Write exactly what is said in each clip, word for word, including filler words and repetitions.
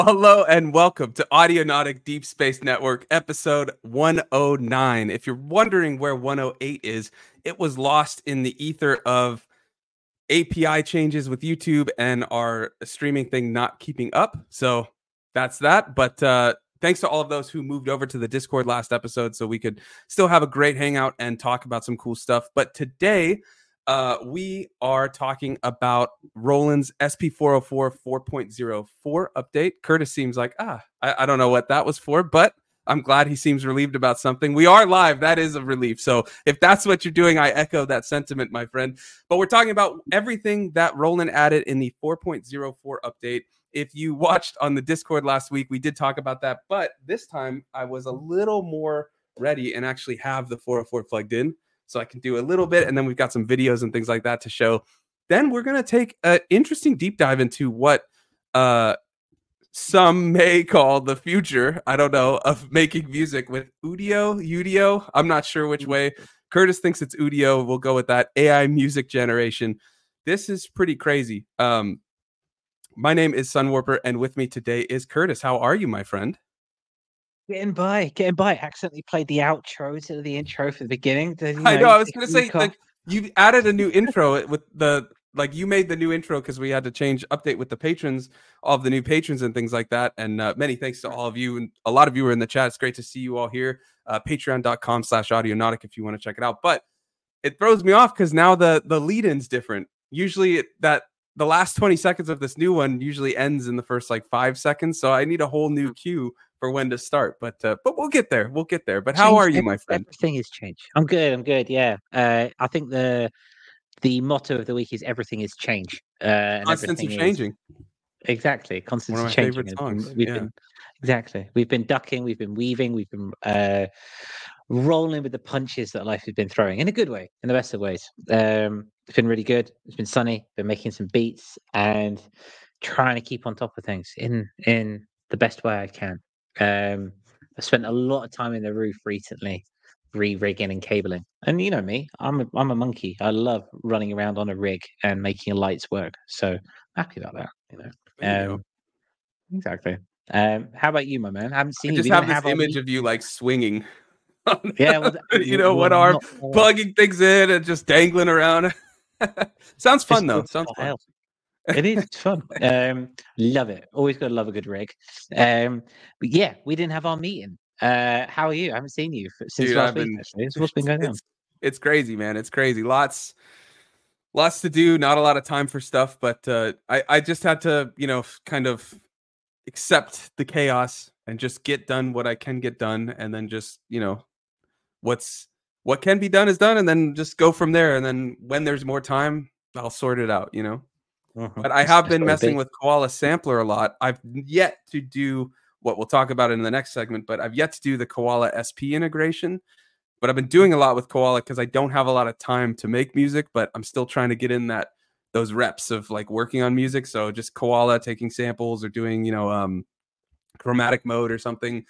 Hello and welcome to Audionautic Deep Space Network, episode one oh nine. If you're wondering where one oh eight is, it was lost in the ether of A P I changes with YouTube and our streaming thing not keeping up. So that's that. But uh, thanks to all of those who moved over to the Discord last episode so we could still have a great hangout and talk about some cool stuff. But today, uh, we are talking about Roland's S P four oh four four point oh four update. Curtis seems like, ah, I, I don't know what that was for, but I'm glad he seems relieved about something. We are live. That is a relief. So if that's what you're doing, I echo that sentiment, my friend. But we're talking about everything that Roland added in the four point oh four update. If you watched on the Discord last week, we did talk about that. But this time I was a little more ready and actually have the four oh four plugged in. So I can do a little bit. And then we've got some videos and things like that to show. Then we're going to take an interesting deep dive into what uh, some may call the future, I don't know, of making music with Udio, Udio. I'm not sure which way. Curtis thinks it's Udio. We'll go with that. A I music generation. This is pretty crazy. Um, my name is Sunwarper, and with me today is Curtis. How are you, my friend? Getting by, getting by. Accidentally played the outro to the intro for the beginning. To, you know, I know. I was going to say, like, you added a new intro with the, like, you made the new intro because we had to change, update with the patrons, all of the new patrons and things like that. And uh, many thanks to all of you. And a lot of you were in the chat. It's great to see you all here. Uh, Patreon.com slash Audionautic if you want to check it out. But it throws me off because now the, the lead-in's different. Usually it, that the last twenty seconds of this new one usually ends in the first, like, five seconds. So I need a whole new cue for when to start, but uh, but we'll get there. We'll get there. But how Change, are you, my friend? Everything has changed. I'm good. I'm good. Yeah. Uh, I think the the motto of the week is everything is change. Uh, and Constantly everything changing. Is, exactly. Constantly One of my changing. favorite songs. We've yeah. been exactly. We've been ducking. We've been weaving. We've been uh, rolling with the punches that life has been throwing in a good way, in the best of ways. Um, it's been really good. It's been sunny. Been making some beats and trying to keep on top of things in in the best way I can. Um, I spent a lot of time in the roof recently, re-rigging and cabling. And you know me, I'm a, I'm a monkey. I love running around on a rig and making lights work. So happy about that. You know, You um, exactly. Um, how about you, my man? I haven't seen I you. just We have don't this have our image meet- of you like swinging. Yeah, well, you know, well, one arm not- not- plugging things in and just dangling around. Sounds fun Just though. good Sounds fun. style. It is. It's fun. Um, love it. Always got to love a good rig. Um, but yeah, we didn't have our meeting. Uh, how are you? I haven't seen you f- since Dude, last I've week. been- Actually, So what's been going on? It's it's crazy, man. It's crazy. Lots lots to do, not a lot of time for stuff, but uh I I just had to, you know, kind of accept the chaos and just get done what I can get done, and then just, you know, what's what can be done is done, and then just go from there. And then when there's more time, I'll sort it out, you know. Mhm. But I That's have just been what it messing be. with Koala Sampler a lot. I've yet to do what we'll talk about in the next segment, but I've yet to do the Koala S P integration. But I've been doing a lot with Koala because I don't have a lot of time to make music, but I'm still trying to get in that those reps of like working on music. So just Koala taking samples or doing, you know, um, chromatic mode or something.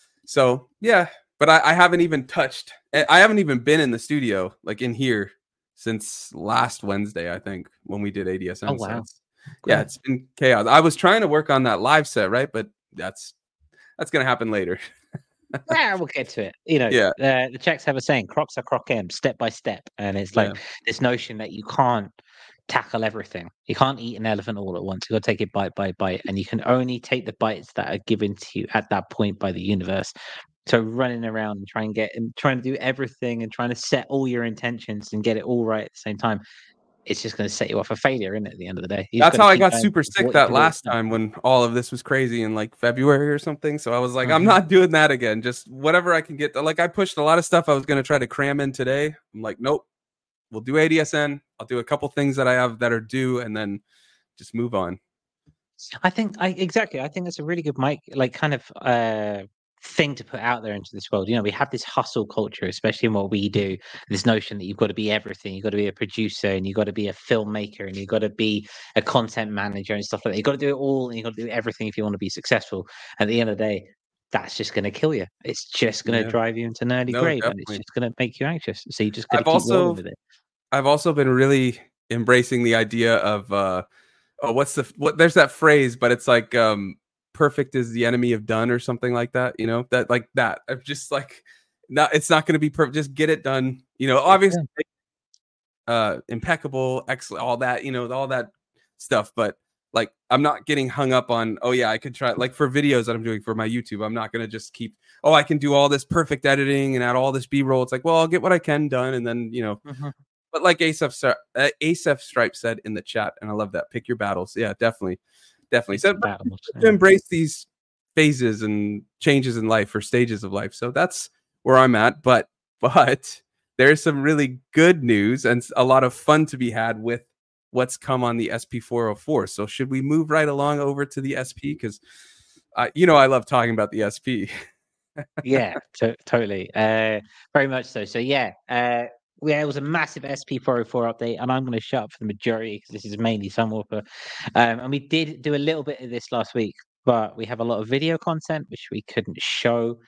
So yeah, but I, I haven't even touched. I haven't even been in the studio, like in here, since last Wednesday, I think, when we did A D S M. Oh, wow. So it's, yeah, it's been chaos. I was trying to work on that live set, right? But that's that's gonna happen later. Yeah, we'll get to it. You know, Yeah. uh, the Czechs have a saying: "Crocs are croc em, step by step," and it's like Yeah. this notion that you can't tackle everything. You can't eat an elephant all at once. You got to take it bite by bite, and you can only take the bites that are given to you at that point by the universe. So running around and trying to get and trying to do everything and trying to set all your intentions and get it all right at the same time, it's just going to set you up for failure, isn't it? At the end of the day, You just That's gotta how I keep got going super with sick what you that do. last time when all of this was crazy in like February or something. So I was like, I'm Mhm. not doing that again. Just whatever I can get. Like I pushed a lot of stuff I was going to try to cram in today. I'm like, nope, we'll do A D S N. I'll do a couple things that I have that are due and then just move on. I think I exactly. I think that's a really good mic, like kind of uh thing to put out there into this world. You know, we have this hustle culture, especially in what we do. This notion that you've got to be everything. You've got to be a producer, and you've got to be a filmmaker, and you've got to be a content manager and stuff like that. You've got to do it all, and you've got to do everything if you want to be successful. At the end of the day, that's just going to kill you. It's just going to Yeah. drive you into an early No, grave, and it's definitely. just going to make you anxious. So you just got to I've keep also rolling with it. I've also been really embracing the idea of uh oh what's the what there's that phrase, but it's like um perfect is the enemy of done or something like that, you know, that like that. I'm just like, not, it's not going to be perfect. Just get it done. You know, obviously, uh, impeccable, excellent, all that, you know, all that stuff. But like, I'm not getting hung up on, oh yeah, I could try, like for videos that I'm doing for my YouTube, I'm not going to just keep, oh, I can do all this perfect editing and add all this B-roll. It's like, well, I'll get what I can done. And then, you know, mm-hmm. But like Asaph, uh, Asaph Stripe said in the chat, and I love that, pick your battles. Yeah, definitely. Definitely. So battles, to yeah. embrace these phases and changes in life or stages of life. So that's where I'm at. But, but there's some really good news and a lot of fun to be had with what's come on the S P four oh four. So should we move right along over to the S P? Because, uh, you know, I love talking about the S P. yeah, to- totally. Uh, very much so. So, yeah, uh, yeah, it was a massive S P four oh four update, and I'm going to shut up for the majority because this is mainly Sunwalker. Um, and we did do a little bit of this last week, but we have a lot of video content which we couldn't show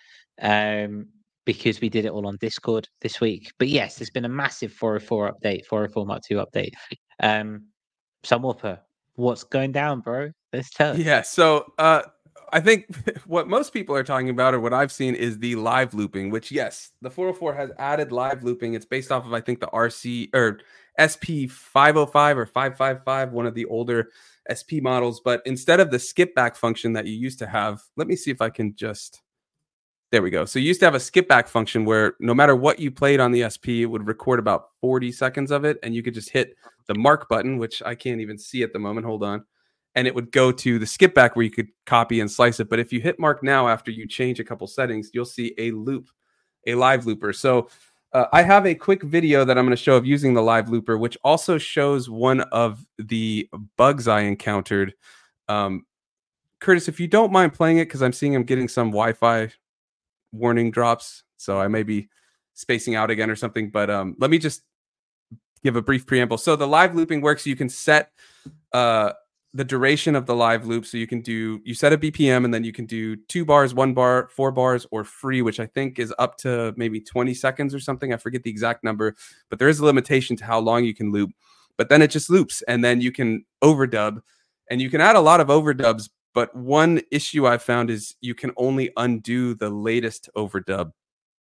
um, because we did it all on Discord this week. But yes, there's been a massive four oh four update, four oh four Mark two update. Um, Sunwalker, what's going down, bro? Let's tell us. Yeah, so uh, I think what most people are talking about, or what I've seen, is the live looping, which, yes, the four oh four has added live looping. It's based off of, I think, the R C or S P five oh five or five fifty-five, one of the older S P models. But instead of the skip back function that you used to have, let me see if I can just, there we go. So you used to have a skip back function where no matter what you played on the S P, it would record about forty seconds of it. And you could just hit the mark button, which I can't even see at the moment. Hold on. And it would go to the skip back where you could copy and slice it. But if you hit mark now, after you change a couple settings, you'll see a loop, a live looper. So uh, I have a quick video that I'm going to show of using the live looper, which also shows one of the bugs I encountered. Um, Curtis, if you don't mind playing it, because I'm seeing I'm getting some Wi-Fi warning drops. So I may be spacing out again or something. But um, let me just give a brief preamble. So the live looping works. You can set uh, the duration of the live loop. So you can do, you set a B P M and then you can do two bars, one bar, four bars, or free, which I think is up to maybe twenty seconds or something. I forget the exact number, but there is a limitation to how long you can loop. But then it just loops, and then you can overdub, and you can add a lot of overdubs. But one issue I've found is you can only undo the latest overdub.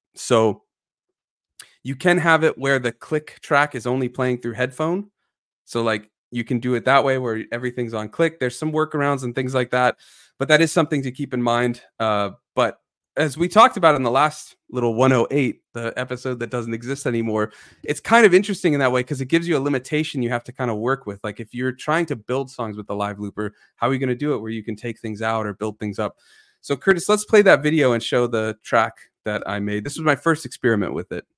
So you can have it where the click track is only playing through headphone. So like you can do it that way where everything's on click. There's some workarounds and things like that, but that is something to keep in mind. Uh, but as we talked about in the last little one oh eight, the episode that doesn't exist anymore, it's kind of interesting in that way because it gives you a limitation you have to kind of work with. Like if you're trying to build songs with the live looper, how are you going to do it where you can take things out or build things up? So Curtis, let's play that video and show the track that I made. This was my first experiment with it.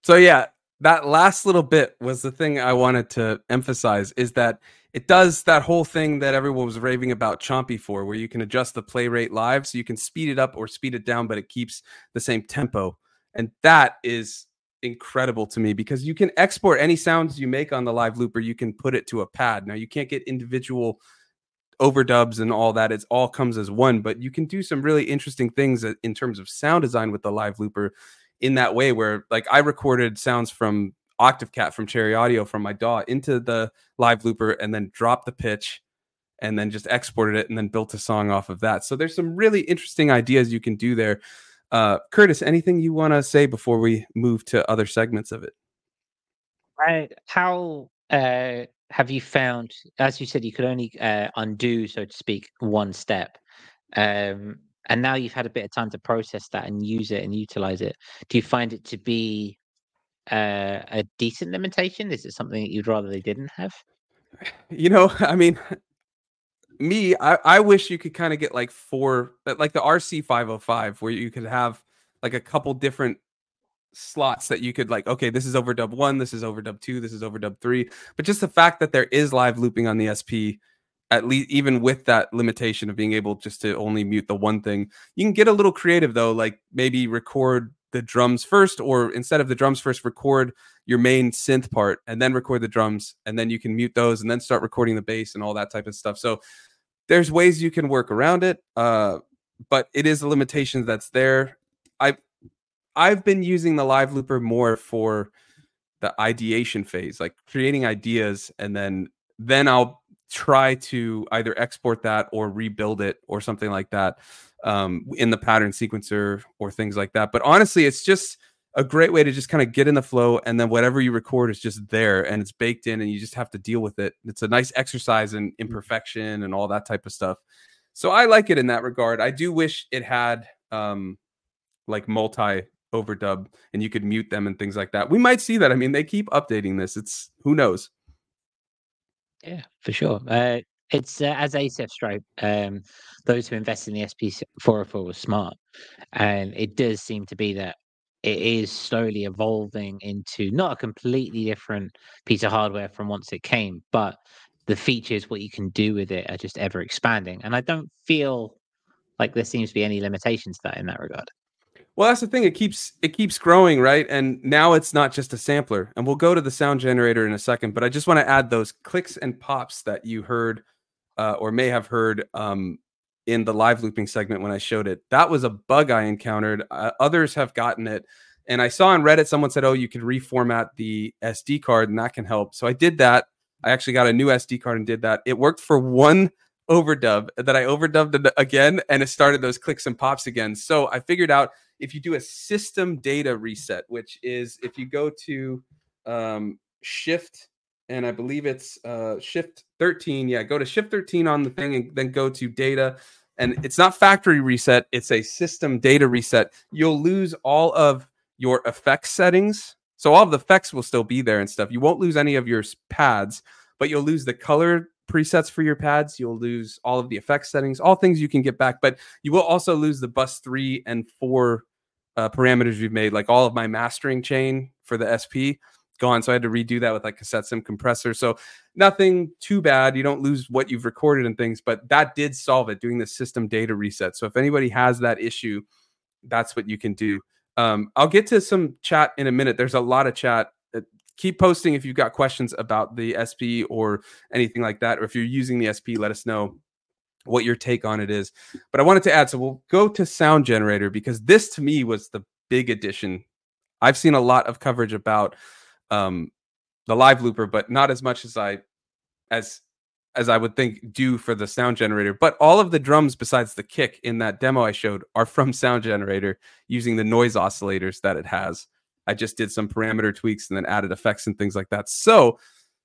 So yeah, that last little bit was the thing I wanted to emphasize, is that it does that whole thing that everyone was raving about Chompy for, where you can adjust the play rate live, so you can speed it up or speed it down, but it keeps the same tempo. And that is incredible to me, because you can export any sounds you make on the live looper, you can put it to a pad. Now you can't get individual overdubs and all that, it all comes as one, but you can do some really interesting things in terms of sound design with the live looper in that way, where like I recorded sounds from OctaveCat from Cherry Audio from my D A W into the live looper and then dropped the pitch and then just exported it and then built a song off of that. So there's some really interesting ideas you can do there. Uh, Curtis, anything you want to say before we move to other segments of it? Uh, how uh, have you found, as you said, you could only uh, undo, so to speak, one step. Um, and now you've had a bit of time to process that and use it and utilize it. Do you find it to be uh, a decent limitation? Is it something that you'd rather they didn't have? You know, I mean, me, I, I wish you could kind of get like four, like the R C five oh five, where you could have like a couple different slots that you could like, okay, this is overdub one, this is overdub two, this is overdub three. But just the fact that there is live looping on the S P, at least even with that limitation of being able just to only mute the one thing, you can get a little creative though, like maybe record the drums first, or instead of the drums first, record your main synth part and then record the drums, and then you can mute those and then start recording the bass and all that type of stuff. So there's ways you can work around it, uh, but it is a limitation that's there. I I've been using the live looper more for the ideation phase, like creating ideas, and then then I'll try to either export that or rebuild it or something like that um, in the pattern sequencer or things like that. But honestly, it's just a great way to just kind of get in the flow, and then whatever you record is just there and it's baked in, and you just have to deal with it. It's a nice exercise in imperfection and all that type of stuff. So I like it in that regard. I do wish it had um, like multi overdub and you could mute them and things like that. We might see that. I mean, they keep updating this. It's who knows. Yeah, for sure. Uh, it's uh, as Ace Stripe. Um, those who invest in the S P four oh four were smart, and it does seem to be that it is slowly evolving into not a completely different piece of hardware from once it came, but the features, what you can do with it, are just ever expanding. And I don't feel like there seems to be any limitations to that in that regard. Well, that's the thing. It keeps it keeps growing, right? And now it's not just a sampler. And we'll go to the sound generator in a second. But I just want to add those clicks and pops that you heard uh, or may have heard um, in the live looping segment when I showed it. That was a bug I encountered. Uh, others have gotten it. And I saw on Reddit someone said, oh, you could reformat the S D card and that can help. So I did that. I actually got a new S D card and did that. It worked for one overdub, that I overdubbed it again, and it started those clicks and pops again. So I figured out, if you do a system data reset, which is if you go to um, shift, and I believe it's uh, shift thirteen. Yeah, go to shift thirteen on the thing and then go to data. And it's not factory reset, it's a system data reset. You'll lose all of your effects settings. So all of the effects will still be there and stuff. You won't lose any of your pads, but you'll lose the color presets for your pads. You'll lose all of the effects settings, all things you can get back, but you will also lose the bus three and four uh, parameters we've made, like all of my mastering chain for the S P gone. So I had to redo that with like cassette sim compressor. So nothing too bad. You don't lose what you've recorded and things, but that did solve it, doing the system data reset. So if anybody has that issue, that's what you can do. Um, I'll get to some chat in a minute. There's a lot of chat. Keep posting if you've got questions about the S P or anything like that. Or if you're using the S P, let us know what your take on it is. But I wanted to add, so we'll go to Sound Generator, because this to me was the big addition. I've seen a lot of coverage about um, the live looper, but not as much as I as as I would think do for the Sound Generator. But all of the drums besides the kick in that demo I showed are from Sound Generator using the noise oscillators that it has. I just did some parameter tweaks and then added effects and things like that. So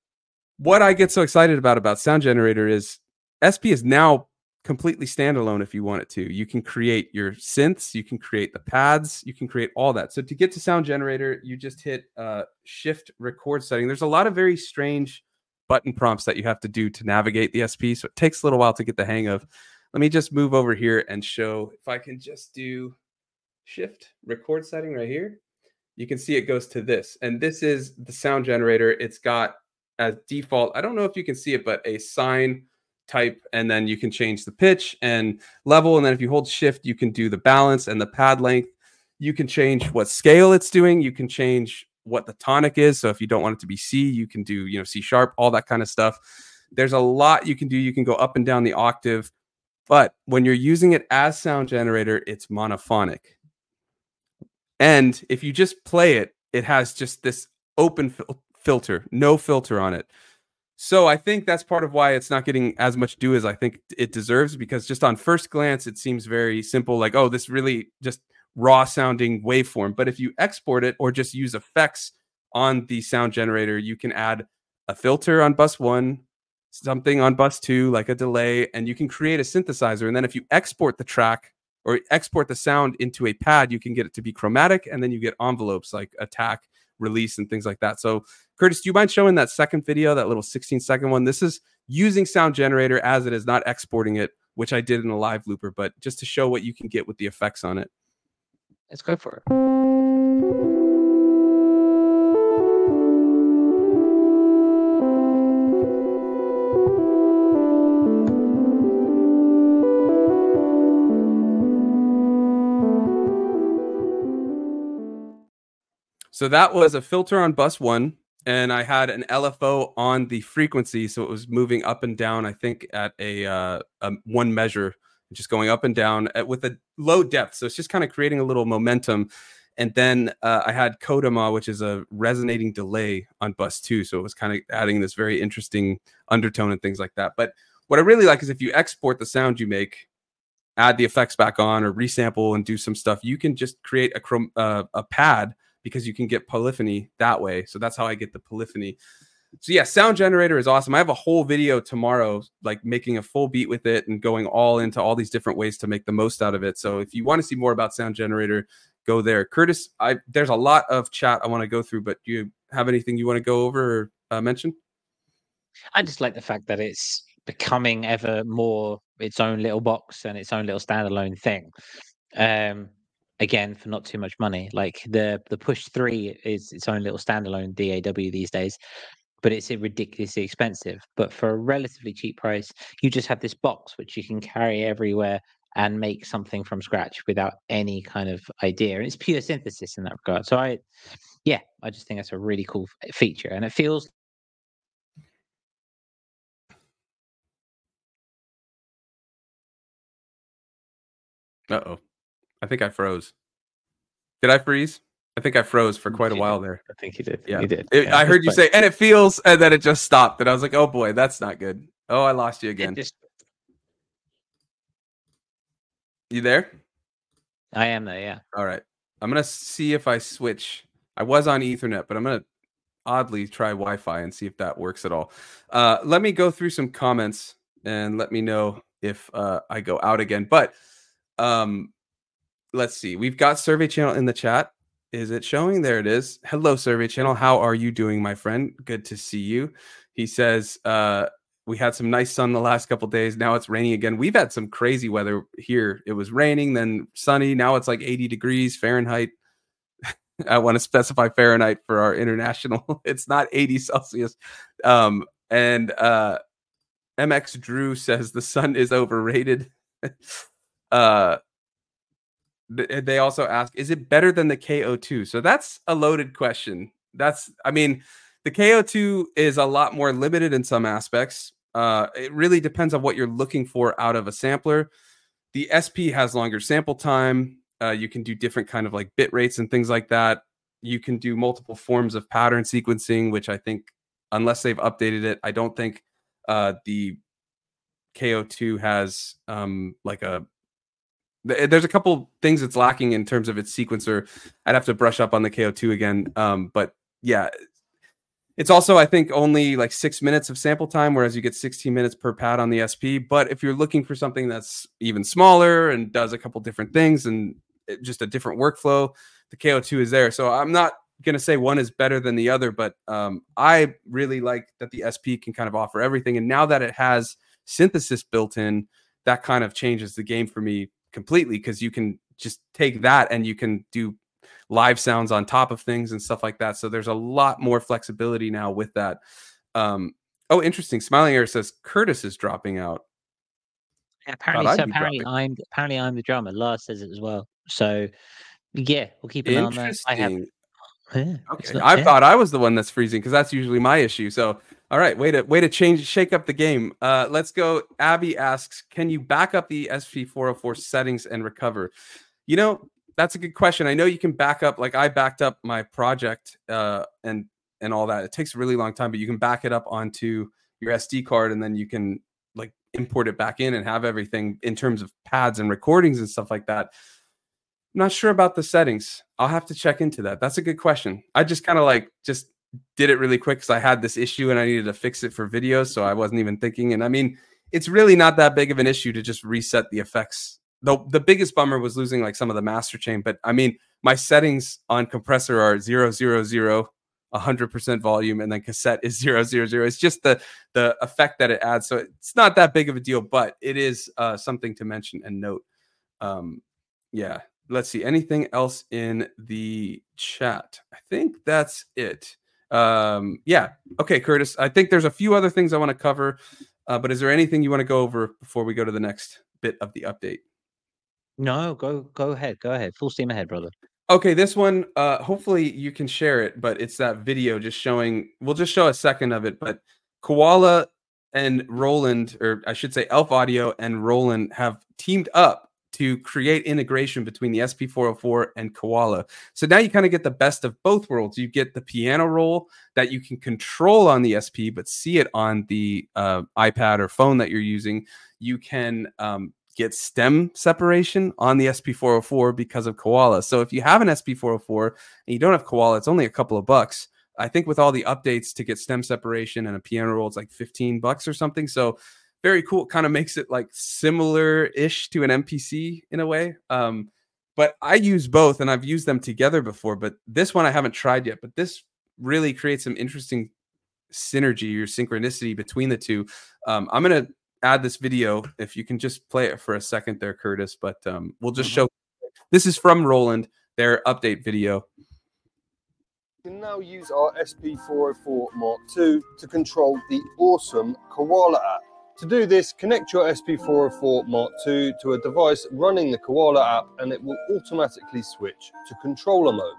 what I get so excited about about Sound Generator is S P is now completely standalone if you want it to. You can create your synths, you can create the pads, you can create all that. So to get to Sound Generator, you just hit uh, shift record setting. There's a lot of very strange button prompts that you have to do to navigate the S P. So it takes a little while to get the hang of. Let me just move over here and show if I can just do shift record setting right here. you can see it goes to this. And this is the sound generator. It's got as default, I don't know if you can see it, but a sine type, and then you can change the pitch and level. And then if you hold shift, you can do the balance and the pad length. You can change what scale it's doing. You can change what the tonic is. So if you don't want it to be C, you can do, you know, C sharp, all that kind of stuff. There's a lot you can do. You can go up and down the octave, but when you're using it as sound generator, it's monophonic. And if you just play it, it has just this open fil- filter, no filter on it. So I think that's part of why it's not getting as much due as I think it deserves, because just on first glance, it seems very simple. Like, oh, this really just raw sounding waveform. But if you export it or just use effects on the sound generator, you can add a filter on bus one, something on bus two, like a delay, and you can create a synthesizer. And then if you export the track or export the sound into a pad, you can get it to be chromatic, and then you get envelopes like attack, release, and things like that. So Curtis, do you mind showing that second video, that little sixteen second one? This is using sound generator as it is, not exporting it, which I did in a live looper, but just to show what you can get with the effects on it. Let's go for it. So that was a filter on bus one, and I had an L F O on the frequency, so it was moving up and down, I think at a, uh, a one measure, just going up and down at, with a low depth. So it's just kind of creating a little momentum. And then uh, I had Kodama, which is a resonating delay on bus two. So it was kind of adding this very interesting undertone and things like that. But what I really like is if you export the sound you make, add the effects back on or resample and do some stuff, you can just create a chrome, uh, a pad, because you can get polyphony that way. So that's how I get the polyphony. So yeah, sound generator is awesome. I have a whole video tomorrow, like making a full beat with it and going all into all these different ways to make the most out of it. So if you want to see more about sound generator, go there. Curtis, I there's a lot of chat I want to go through, but do you have anything you want to go over or uh, mention? I just like the fact that it's becoming ever more its own little box and its own little standalone thing. Um, again, for not too much money. Like the the Push three is its own little standalone D A W these days, but it's ridiculously expensive. But for a relatively cheap price, you just have this box which you can carry everywhere and make something from scratch without any kind of idea. And it's pure synthesis in that regard. So I, yeah, I just think that's a really cool feature, and it feels. Uh-oh. I think I froze. Did I freeze? I think I froze for quite a while there. I think you did. Yeah, you did. It, yeah, I heard you say, and it feels, and then it just stopped. And I was like, oh boy, that's not good. Oh, I lost you again. Just... You there? I am there, yeah. All right. I'm going to see if I switch. I was on Ethernet, but I'm going to oddly try Wi-Fi and see if that works at all. Uh, let me go through some comments and let me know if uh, I go out again. But um, let's see. We've got Survey Channel in the chat. Is it showing? There it is. Hello, Survey Channel. How are you doing, my friend? Good to see you. He says, uh, we had some nice sun the last couple of days. Now it's raining again. We've had some crazy weather here. It was raining, then sunny. Now it's like eighty degrees Fahrenheit. I want to specify Fahrenheit for our international. It's not eighty Celsius. Um, and uh, M X Drew says the sun is overrated. uh, They also ask, is it better than the K O two? So that's a loaded question. That's, I mean, the K O two is a lot more limited in some aspects. Uh, it really depends on what you're looking for out of a sampler. The S P has longer sample time. Uh, you can do different kind of like bit rates and things like that. You can do multiple forms of pattern sequencing, which I think, unless they've updated it, I don't think uh, the K O two has um, like a, there's a couple things it's lacking in terms of its sequencer. I'd have to brush up on the K O two again. Um, but yeah, it's also, I think, only like six minutes of sample time, whereas you get sixteen minutes per pad on the S P. But if you're looking for something that's even smaller and does a couple different things and just a different workflow, the K O two is there. So I'm not going to say one is better than the other, but um, I really like that the S P can kind of offer everything. And now that it has synthesis built in, that kind of changes the game for me completely, because you can just take that and you can do live sounds on top of things and stuff like that. So there's a lot more flexibility now with that. Um, oh, interesting. Smiling Air says Curtis is dropping out. Yeah, apparently, so apparently I'm apparently I'm the drummer. Lars says it as well. So yeah, we'll keep an eye on that. I have. Yeah, okay, not, I yeah. thought I was the one that's freezing because that's usually my issue. So, all right, way to way to change, shake up the game. Uh, let's go. Abby asks, "Can you back up the S P four oh four settings and recover?" You know, that's a good question. I know you can back up. Like I backed up my project uh, and and all that. It takes a really long time, but you can back it up onto your S D card, and then you can like import it back in and have everything in terms of pads and recordings and stuff like that. I'm not sure about the settings. I'll have to check into that. That's a good question. I just kind of like just did it really quick because I had this issue and I needed to fix it for videos, so I wasn't even thinking. And I mean, it's really not that big of an issue to just reset the effects. Though the biggest bummer was losing like some of the master chain. But I mean, my settings on compressor are zero zero zero, one hundred percent volume, and then cassette is zero zero zero. It's just the the effect that it adds. So it's not that big of a deal, but it is uh, something to mention and note. Um, yeah. Let's see. Anything else in the chat? I think that's it. Um, yeah. Okay, Curtis. I think there's a few other things I want to cover, uh, but is there anything you want to go over before we go to the next bit of the update? No, go go ahead. Go ahead. Full steam ahead, brother. Okay, this one, uh, hopefully you can share it, but it's that video just showing, we'll just show a second of it, but Koala and Roland, or I should say Elf Audio and Roland have teamed up to create integration between the S P four oh four and Koala. So now you kind of get the best of both worlds. You get the piano roll that you can control on the S P, but see it on the uh, iPad or phone that you're using. You can um, get stem separation on the S P four oh four because of Koala. So if you have an S P four oh four and you don't have Koala, it's only a couple of bucks. I think with all the updates to get stem separation and a piano roll, it's like fifteen bucks or something. So very cool. It kind of makes it like similar-ish to an M P C in a way. Um, but I use both and I've used them together before, but this one I haven't tried yet. But this really creates some interesting synergy or synchronicity between the two. Um, I'm going to add this video if you can just play it for a second there, Curtis. But um, we'll just mm-hmm. show. This is from Roland, their update video. We can now use our S P four oh four Mark two to control the awesome Koala app. To do this, connect your S P four oh four Mark two to a device running the Koala app and it will automatically switch to controller mode.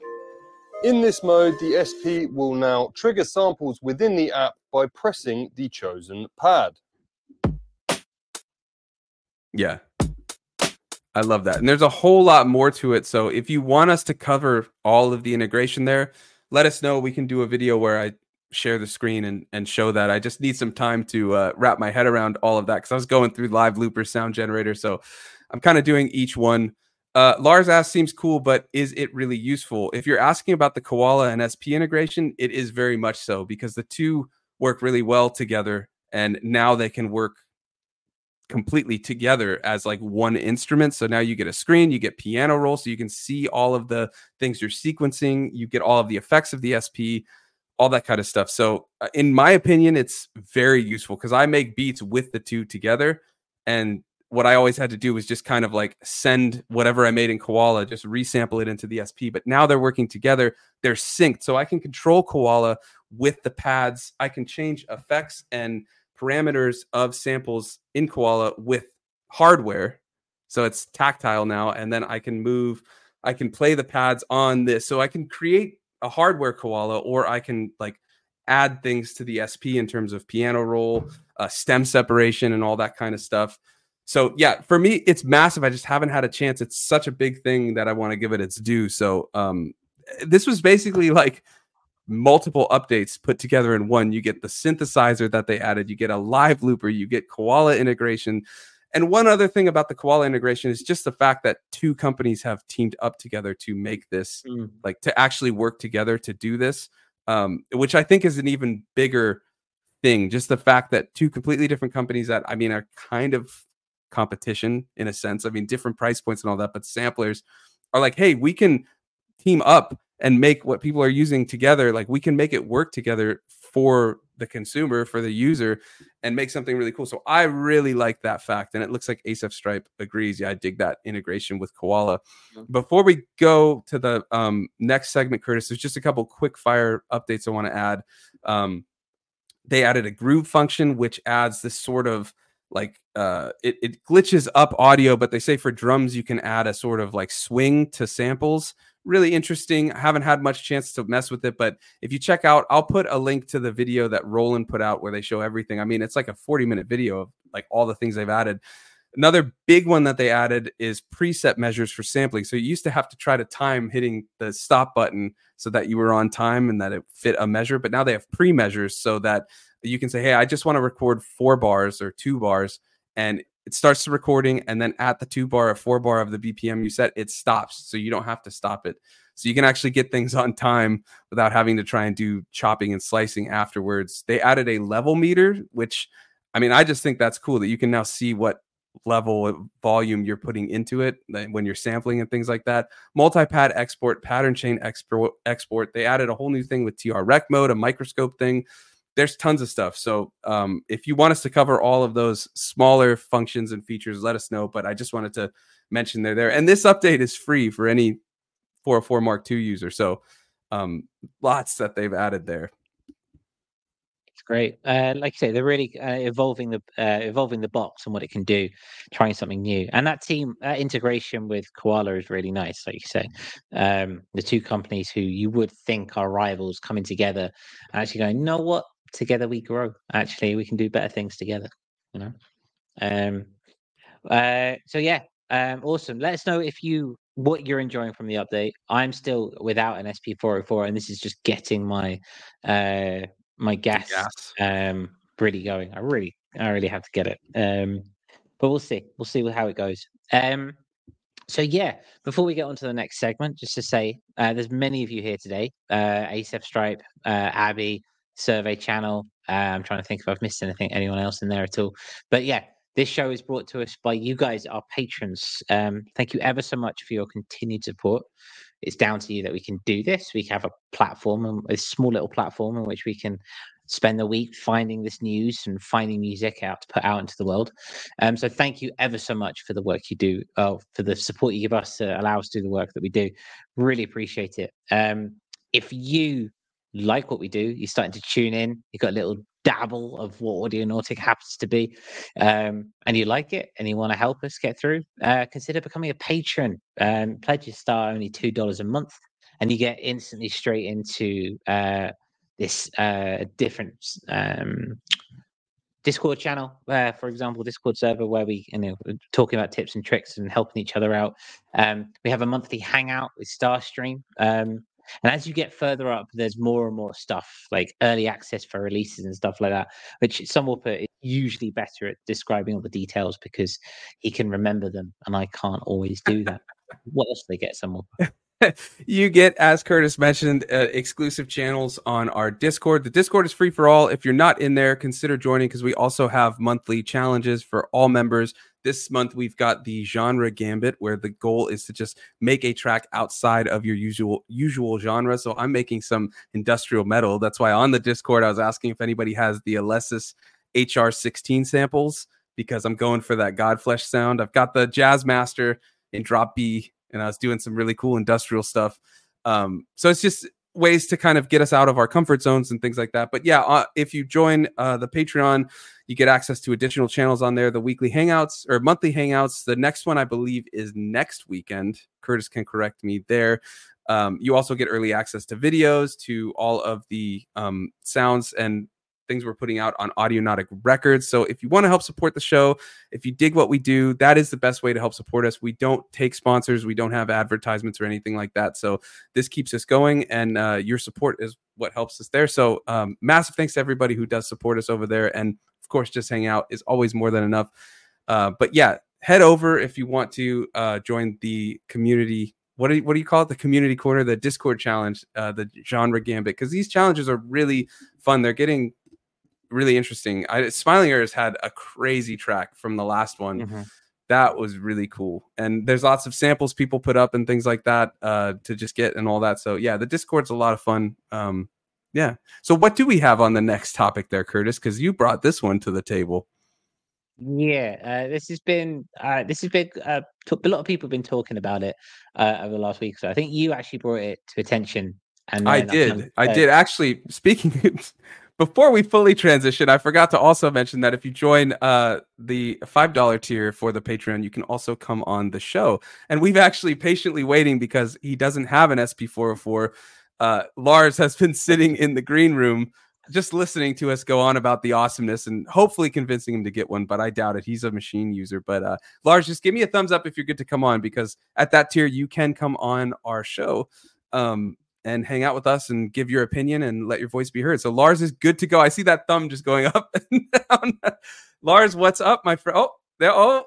In this mode, the S P will now trigger samples within the app by pressing the chosen pad. Yeah, I love that. And there's a whole lot more to it. So if you want us to cover all of the integration there, let us know. We can do a video where I share the screen and, and show that. I just need some time to uh, wrap my head around all of that because I was going through Live Looper Sound Generator. So I'm kind of doing each one. Uh, Lars asks, seems cool, but is it really useful? If you're asking about the Koala and S P integration, it is very much so because the two work really well together and now they can work completely together as like one instrument. So now you get a screen, you get piano roll, so you can see all of the things you're sequencing, you get all of the effects of the S P, all that kind of stuff. So uh, in my opinion, it's very useful because I make beats with the two together. And what I always had to do was just kind of like send whatever I made in Koala, just resample it into the S P. But now they're working together. They're synced. So I can control Koala with the pads. I can change effects and parameters of samples in Koala with hardware. So it's tactile now. And then I can move, I can play the pads on this. So I can create a hardware Koala, or I can like add things to the S P in terms of piano roll, uh, stem separation, and all that kind of stuff. So yeah, for me, it's massive. I just haven't had a chance. It's such a big thing that I want to give it its due. So um, this was basically like multiple updates put together in one. You get the synthesizer that they added, you get a live looper, you get Koala integration. And one other thing about the Koala integration is just the fact that two companies have teamed up together to make this, mm. like to actually work together to do this, um, which I think is an even bigger thing. Just the fact that two completely different companies that, I mean, are kind of competition in a sense. I mean, different price points and all that, but samplers are like, hey, we can team up and make what people are using together. Like we can make it work together for the consumer, for the user, and make something really cool. So I really like that fact. And it looks like Ace F Stripe agrees. Yeah, I dig that integration with Koala. Mm-hmm. Before we go to the um, next segment, Curtis, there's just a couple quick fire updates I want to add. Um, they added a groove function, which adds this sort of like uh, it, it glitches up audio, but they say for drums, you can add a sort of like swing to samples. Really interesting. I haven't had much chance to mess with it, but if you check out, I'll put a link to the video that Roland put out where they show everything. I mean, it's like a forty minute video of like all the things they've added. Another big one that they added is preset measures for sampling. So you used to have to try to time hitting the stop button so that you were on time and that it fit a measure, but now they have pre-measures so that you can say, hey, I just want to record four bars or two bars, and it starts the recording, and then at the two bar or four bar of the B P M you set, it stops. So you don't have to stop it. So you can actually get things on time without having to try and do chopping and slicing afterwards. They added a level meter, which, I mean, I just think that's cool that you can now see what level of volume you're putting into it when you're sampling and things like that. Multi-pad export, pattern chain export, export. They added a whole new thing with T R rec mode, a microscope thing. There's tons of stuff. So um, if you want us to cover all of those smaller functions and features, let us know. But I just wanted to mention they're there. And this update is free for any four oh four Mark two user. So um, lots that they've added there. It's great. Uh, like you say, they're really uh, evolving the uh, evolving the box and what it can do, trying something new. And that team, that integration with Koala is really nice. Like you say, um, the two companies who you would think are rivals coming together and actually going, you know what? Together we grow. Actually, we can do better things together. You know. Um. Uh. So yeah. Um. Awesome. Let us know if you what you're enjoying from the update. I'm still without an S P four oh four, and this is just getting my uh my gas, gas. um really going. I really, I really have to get it. Um. But we'll see. We'll see how it goes. Um. So yeah, before we get on to the next segment, just to say, uh, there's many of you here today. Uh, Ace F Stripe, uh, Abby. Survey channel. Uh, I'm trying to think if I've missed anything, anyone else in there at all. But yeah, this show is brought to us by you guys, our patrons. Um, thank you ever so much for your continued support. It's down to you that we can do this. We have a platform, a small little platform in which we can spend the week finding this news and finding music out to put out into the world. Um, so thank you ever so much for the work you do, uh, for the support you give us to allow us to do the work that we do. Really appreciate it. Um, if you like what we do, you're starting to tune in, you've got a little dabble of what Audionautic happens to be, um, and you like it and you want to help us get through, uh, consider becoming a patron. Um, pledges start only two dollars a month, and you get instantly straight into uh, this uh, different um, Discord channel, uh, for example, Discord server where we, you know, talking about tips and tricks and helping each other out. Um, we have a monthly hangout with Starstream. Um, And as you get further up, there's more and more stuff like early access for releases and stuff like that, which some will put is usually better at describing all the details because he can remember them and I can't always do that. What else do they get, some will put? You get, as Curtis mentioned, uh, exclusive channels on our Discord. The Discord is free for all. If you're not in there, consider joining because we also have monthly challenges for all members. This month, we've got the genre gambit, where the goal is to just make a track outside of your usual usual genre. So I'm making some industrial metal. That's why on the Discord, I was asking if anybody has the Alesis H R sixteen samples because I'm going for that Godflesh sound. I've got the Jazz Master in drop B, and I was doing some really cool industrial stuff. Um, so it's just ways to kind of get us out of our comfort zones and things like that. But yeah, uh, if you join uh, the Patreon, you get access to additional channels on there, the weekly hangouts or monthly hangouts. The next one, I believe, is next weekend. Curtis can correct me there. Um, you also get early access to videos, to all of the um, sounds and things we're putting out on Audionautic Records. So if you want to help support the show, if you dig what we do, that is the best way to help support us. We don't take sponsors. We don't have advertisements or anything like that. So this keeps us going, and uh, your support is what helps us there. So um, massive thanks to everybody who does support us over there. And of course, just hang out is always more than enough. Uh, but yeah, head over if you want to uh, join the community. What do you, what do you call it? The community corner, the Discord challenge, uh, the genre gambit, because these challenges are really fun. They're getting really interesting. I, Smiling Ears had a crazy track from the last one. Mm-hmm. That was really cool. And there's lots of samples people put up and things like that uh, to just get and all that. So yeah, the Discord's a lot of fun. Um, Yeah. So what do we have on the next topic there, Curtis? Because you brought this one to the table. Yeah, uh, this has been uh, this has been uh, t- a lot of people have been talking about it uh, over the last week. So I think you actually brought it to attention, and I then I've done- did. I uh, did. Actually, speaking before we fully transition, I forgot to also mention that if you join uh, the five dollar tier for the Patreon, you can also come on the show. And we've actually patiently waiting because he doesn't have an S P four oh four. Uh, Lars has been sitting in the green room just listening to us go on about the awesomeness and hopefully convincing him to get one, but I doubt it. He's a machine user. But uh, Lars, just give me a thumbs up if you're good to come on, because at that tier, you can come on our show um, and hang out with us and give your opinion and let your voice be heard. So Lars is good to go. I see that thumb just going up and down. Lars, what's up, my friend? Oh, there. Oh,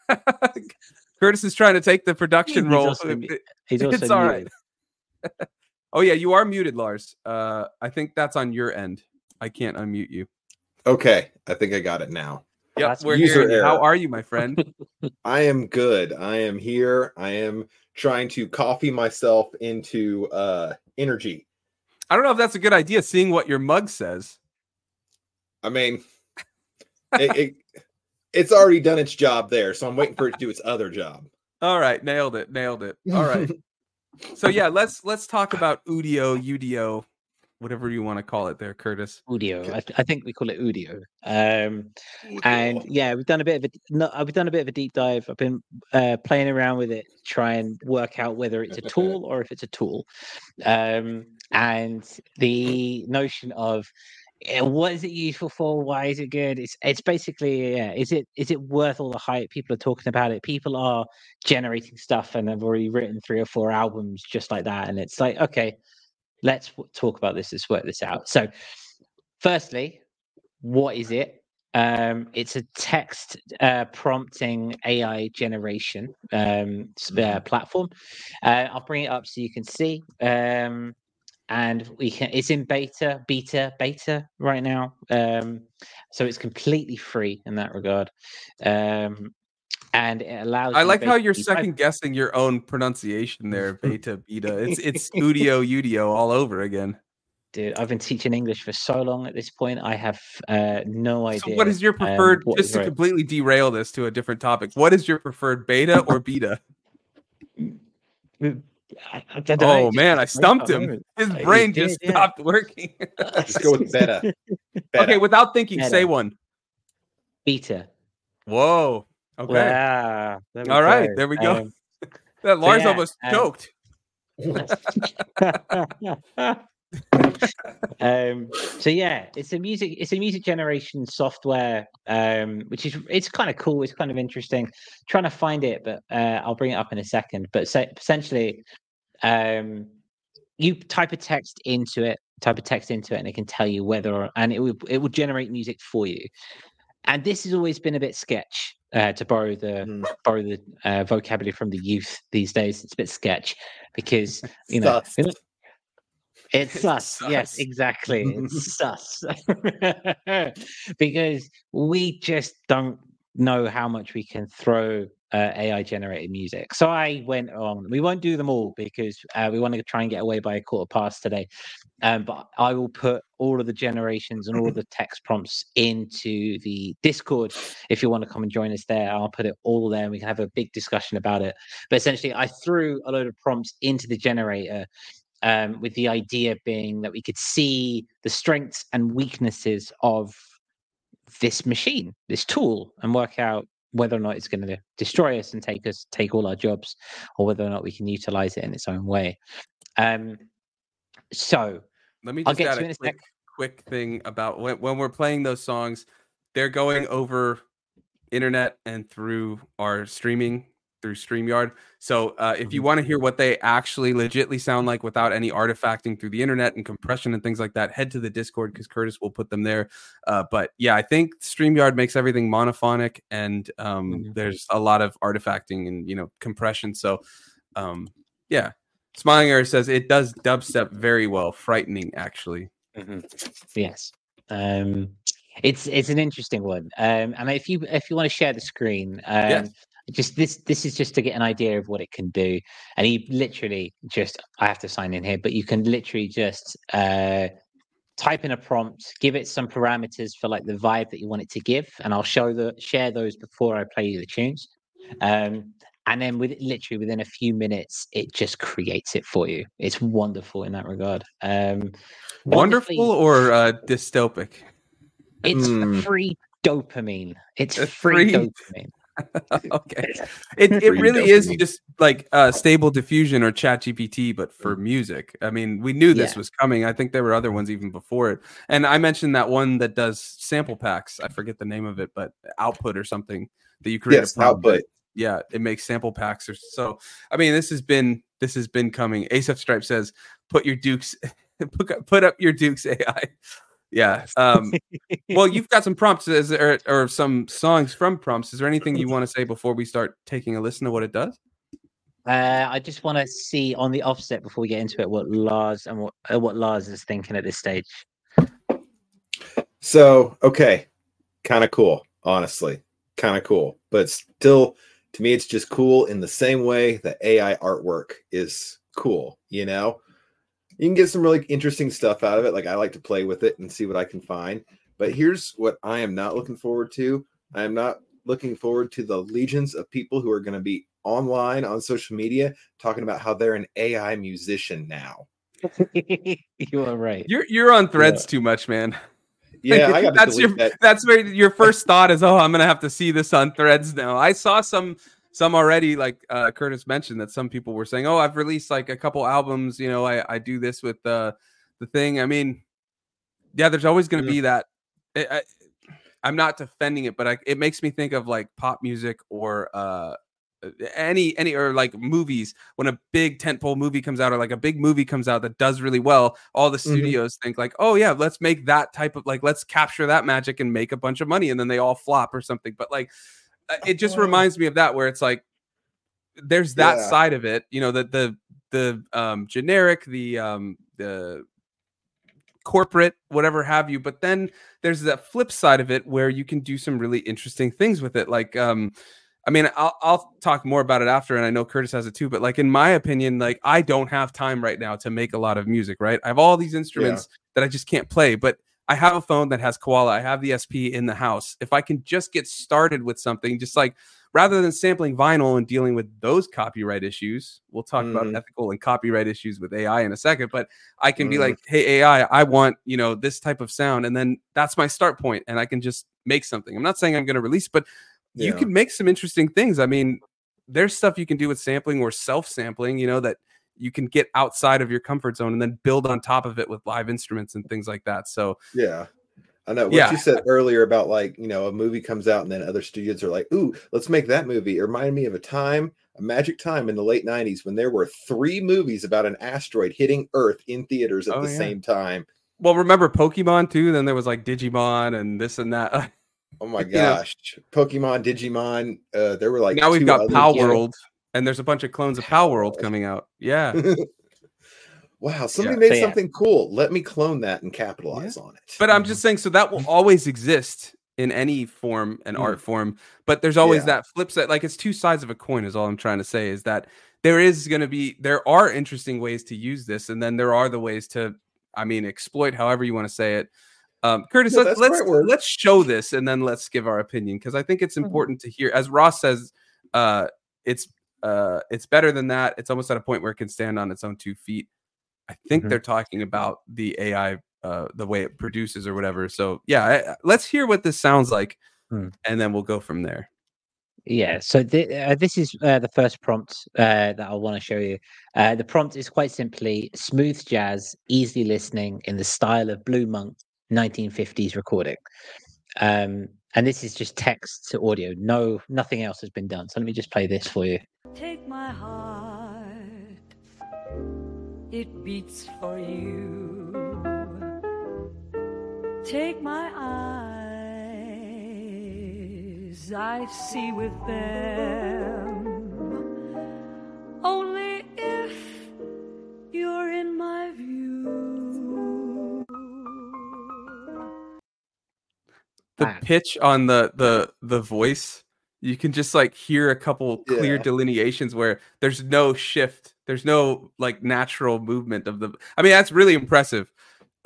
Curtis is trying to take the production He's role. also- he's also It's all muted. right. Oh yeah, you are muted, Lars. Uh, I think that's on your end. I can't unmute you. Okay, I think I got it now. Yep, That's we're user hearing you. How error. are you, my friend? I am good. I am here. I am trying to copy myself into uh energy. I don't know if that's a good idea, seeing what your mug says. I mean, it, it it's already done its job there, so I'm waiting for it to do its other job. All right, nailed it, nailed it. All right. So yeah, let's let's talk about Udio, Udio, whatever you want to call it there, Curtis. Udio. I, I think we call it Udio. Um, and yeah, we've done a bit of a no, we've done a bit of a deep dive. I've been uh, playing around with it, to try and work out whether it's a tool or if it's a tool. Um, and the notion of eh, what is it useful for? Why is it good? It's it's basically yeah. Is it is it worth all the hype? People are talking about it. People are generating stuff, and have already written three or four albums just like that. And it's like, okay, let's w- talk about this. Let's work this out. So, firstly, what is it? Um, it's a text uh, prompting A I generation um, s- uh, platform. Uh, I'll bring it up so you can see. Um, and we can. It's in beta, beta, beta right now. Um, so it's completely free in that regard. Um, and it allows. I you like how you're basically- second guessing your own pronunciation there, beta, beta. It's it's Udio, Udio all over again. Dude, I've been teaching English for so long at this point. I have uh, no idea. So what is your um, preferred? what just is to right. completely derail this to a different topic, what is your preferred, beta or beta? I, I don't know, Oh just- man, I just stumped break him. up His moment. brain You did, just yeah. stopped working. Let's go with beta. Beta. Okay, without thinking, Beta. say one. Beta. Whoa. Okay. Wow, there we All right, go. there we go. Um, That Lars yeah, almost um, choked. um so yeah, it's a music it's a music generation software, um which is it's kind of cool, it's kind of interesting. Trying to find it, but uh I'll bring it up in a second. But so, essentially, um you type a text into it type a text into it and it can tell you whether or, and it will it will generate music for you. And this has always been a bit sketch, uh, to borrow the Mm. borrow the uh, vocabulary from the youth these days. It's a bit sketch because you know Sus. you know, it's It's sus. Yes, sus. exactly. It's sus. Because we just don't know how much we can throw uh, A I generated music. So I went on. We won't do them all because uh, we want to try and get away by a quarter past today. Um, but I will put all of the generations and all of the text prompts into the Discord. If you want to come and join us there, I'll put it all there and we can have a big discussion about it. But essentially, I threw a load of prompts into the generator, um, with the idea being that we could see the strengths and weaknesses of this machine, this tool, and work out whether or not it's going to destroy us and take us, take all our jobs, or whether or not we can utilize it in its own way. Um, so Let me I'll just get add to it a in a quick, sec. quick thing about when, when we're playing those songs, they're going over internet and through our streaming through StreamYard. So uh, if you Mhm. want to hear what they actually legitly sound like without any artifacting through the internet and compression and things like that, head to the Discord because Curtis will put them there. Uh, but yeah, I think StreamYard makes everything monophonic and um, Mhm. there's a lot of artifacting and, you know, compression. So um, yeah. Smiling Air says it does dubstep very well. Frightening, actually. Yes. Um, it's it's an interesting one. Um, and if you if you want to share the screen, um, Yes. just this this is just to get an idea of what it can do. And he literally just I have to sign in here, but you can literally just uh, type in a prompt, give it some parameters for like the vibe that you want it to give, and I'll show the share those before I play you the tunes. Um, and then with literally within a few minutes, it just creates it for you. It's wonderful in that regard. Um, Wonderful or uh, dystopic? It's Mm. free dopamine. It's It's free, free. dopamine. Okay, it it Free really is dopamine. just like uh, Stable Diffusion or ChatGPT, but for music. I mean, we knew this Yeah. was coming. I think there were other ones even before it. And I mentioned that one that does sample packs. I forget the name of it, but Output or something that you create Yes, a prompt that- Output. Yeah, it makes sample packs. Or so. I mean, this has been this has been coming. Asaph Stripe says, "Put your Dukes, put put up your Dukes A I." Yeah. Um, well, you've got some prompts is there, or some songs from prompts. Is there anything you want to say before we start taking a listen to what it does? Uh, I just want to see on the offset before we get into it what Lars and what uh, what Lars is thinking at this stage. So, okay, kind of cool, honestly, kind of cool, but still, to me, it's just cool in the same way that A I artwork is cool. You know, you can get some really interesting stuff out of it. Like I like to play with it and see what I can find. But here's what I am not looking forward to. I am not looking forward to the legions of people who are going to be online on social media talking about how they're an A I musician now. You are right. You're you're on Threads Yeah. too much, man. Yeah, I got to that's delete your that. that's where your first thought is. Oh, I'm gonna have to see this on Threads now. I saw some some already, like uh, Curtis mentioned, that some people were saying, "Oh, I've released like a couple albums. You know, I I do this with uh, the thing." I mean, yeah, there's always gonna Mm. be that. I, I, I'm not defending it, but I, it makes me think of like pop music or uh, any any or like movies. When a big tentpole movie comes out, or like a big movie comes out that does really well, all the Mhm. studios think like, oh yeah, let's make that type of like, let's capture that magic and make a bunch of money, and then they all flop or something. But like, uh, it just Oh. reminds me of that, where it's like there's that Yeah. side of it, you know, the the the um generic, the um the corporate, whatever have you. But then there's that flip side of it where you can do some really interesting things with it. Like, um, I mean, I'll, I'll talk more about it after, and I know Curtis has it too. But like, in my opinion, like I don't have time right now to make a lot of music. Right? I have all these instruments that I just can't play, but I have a phone that has Koala. I have the S P in the house. If I can just get started with something, just like rather than sampling vinyl and dealing with those copyright issues, we'll talk about Mhm. ethical and copyright issues with A I in a second. But I can be Mhm. like, hey, A I, I want, you know, this type of sound. And then that's my start point, and I can just make something. I'm not saying I'm going to release, but you Yeah. can make some interesting things. I mean, there's stuff you can do with sampling or self-sampling, you know, that you can get outside of your comfort zone and then build on top of it with live instruments and things like that. So Yeah. I know what Yeah. you said earlier about, like, you know, a movie comes out and then other studios are like, ooh, let's make that movie. It reminded me of a time, a magic time in the late nineties when there were three movies about an asteroid hitting Earth in theaters at Oh, the yeah. same time. well, remember Pokemon too? Then there was like Digimon and this and that. Oh my You know. gosh. Pokemon, Digimon, uh, there were like now we've two got others. Pow yeah. World, and there's a bunch of clones of Pow World World. coming out. Yeah. Wow, somebody Yeah. made So, yeah. something cool. Let me clone that and capitalize on it. But I'm just saying, so that will always exist in any form and Mm. art form. But there's always Yeah. that flip side. Like, it's two sides of a coin, is all I'm trying to say, is that there is going to be, there are interesting ways to use this. And then there are the ways to, I mean, exploit, however you want to say it. Um, Curtis, No, let, that's the let's right word. let's show this and then let's give our opinion, because I think it's Mhm. important to hear. As Ross says, uh, it's uh, it's better than that. It's almost at a point where it can stand on its own two feet. I think Mhm. they're talking about the A I, uh, the way it produces or whatever. So yeah, I, I- let's hear what this sounds like, Hmm. and then we'll go from there. Yeah, so th- uh, this is uh, the first prompt uh, that I want to show you. Uh, the prompt is quite simply smooth jazz, easy listening in the style of Blue Monk nineteen fifties recording. Um, and this is just text to audio. No, nothing else has been done. So let me just play this for you. Take my heart, it beats for you. Take my eyes, I see with them. Only if you're in my view. The Ah. pitch on the the the voice, you can just like hear a couple clear Yeah. delineations where there's no shift, there's no like natural movement of the. I mean, that's really impressive.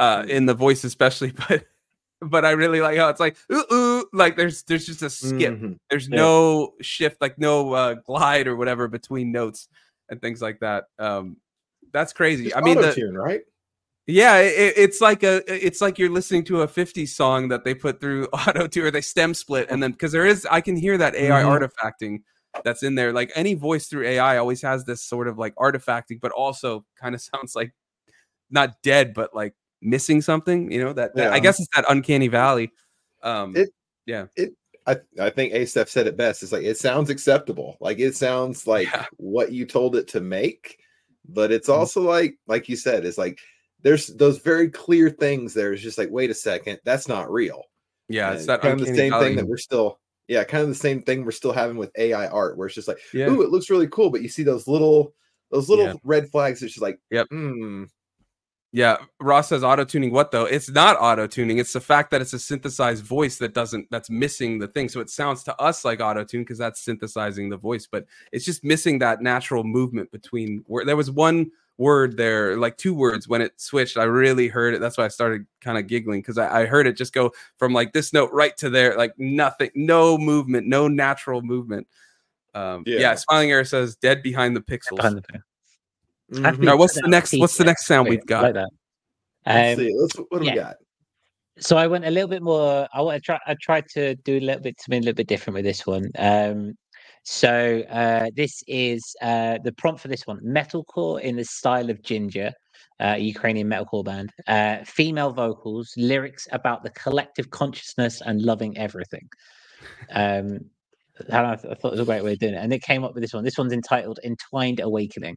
uh, in the voice especially, but but I really like how it's like ooh, ooh, like there's there's just a skip. Mhm. There's Yeah. no shift, like no uh, glide or whatever between notes and things like that. Um, that's crazy. It's I mean, the, auto-tune, right? yeah, it, it's like a it's like you're listening to a fifties song that they put through auto tune or they stem split, and then because there is I can hear that A I Mhm. artifacting that's in there. Like any voice through A I always has this sort of like artifacting, but also kind of sounds like not dead, but like missing something. You know that, that I Yeah. guess it's that uncanny valley. Um, It- yeah, I, I think Asaph said it best. It's like it sounds acceptable. Like it sounds like Yeah. what you told it to make, but it's Mhm. also like, like you said, it's like there's those very clear things there. It's just like, wait a second, that's not real. yeah, And it's that kind of the uncanny same valley. thing that we're still, yeah, kind of the same thing we're still having with A I art, where it's just like, Yeah. ooh, it looks really cool, but you see those little, those little Yeah. red flags. It's just like, Yep. hmm, Yeah, Ross says auto tuning. What though? It's not auto tuning. It's the fact that it's a synthesized voice that doesn't that's missing the thing. So it sounds to us like auto tune because that's synthesizing the voice, but it's just missing that natural movement between. Where there was one word there, like two words when it switched. I really heard it. That's why I started kind of giggling because I, I heard it just go from like this note right to there, like nothing, no movement, no natural movement. Um, yeah. Yeah. Smiling Air says dead behind the pixels. Behind the thing. mhm. Have to be Now, what's put the out next? What's the T-shirt. next sound Wait, we've got? Like that. Let's Um, see. Let's, what do yeah. we got? so I went a little bit more. I want to try. I tried to do a little bit something a little bit different with this one. Um, so uh, this is uh, the prompt for this one: metalcore in the style of Ginger, uh, Ukrainian metalcore band. Uh, female vocals, lyrics about the collective consciousness and loving everything. Um, and I, th- I thought it was a great way of doing it, and it came up with this one. This one's entitled "Entwined Awakening."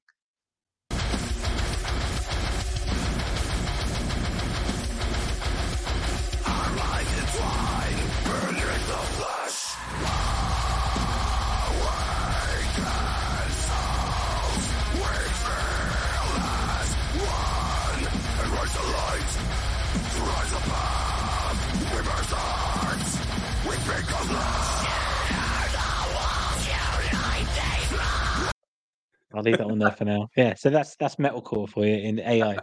I'll leave that one there for now. Yeah, so that's that's metalcore for you in A I.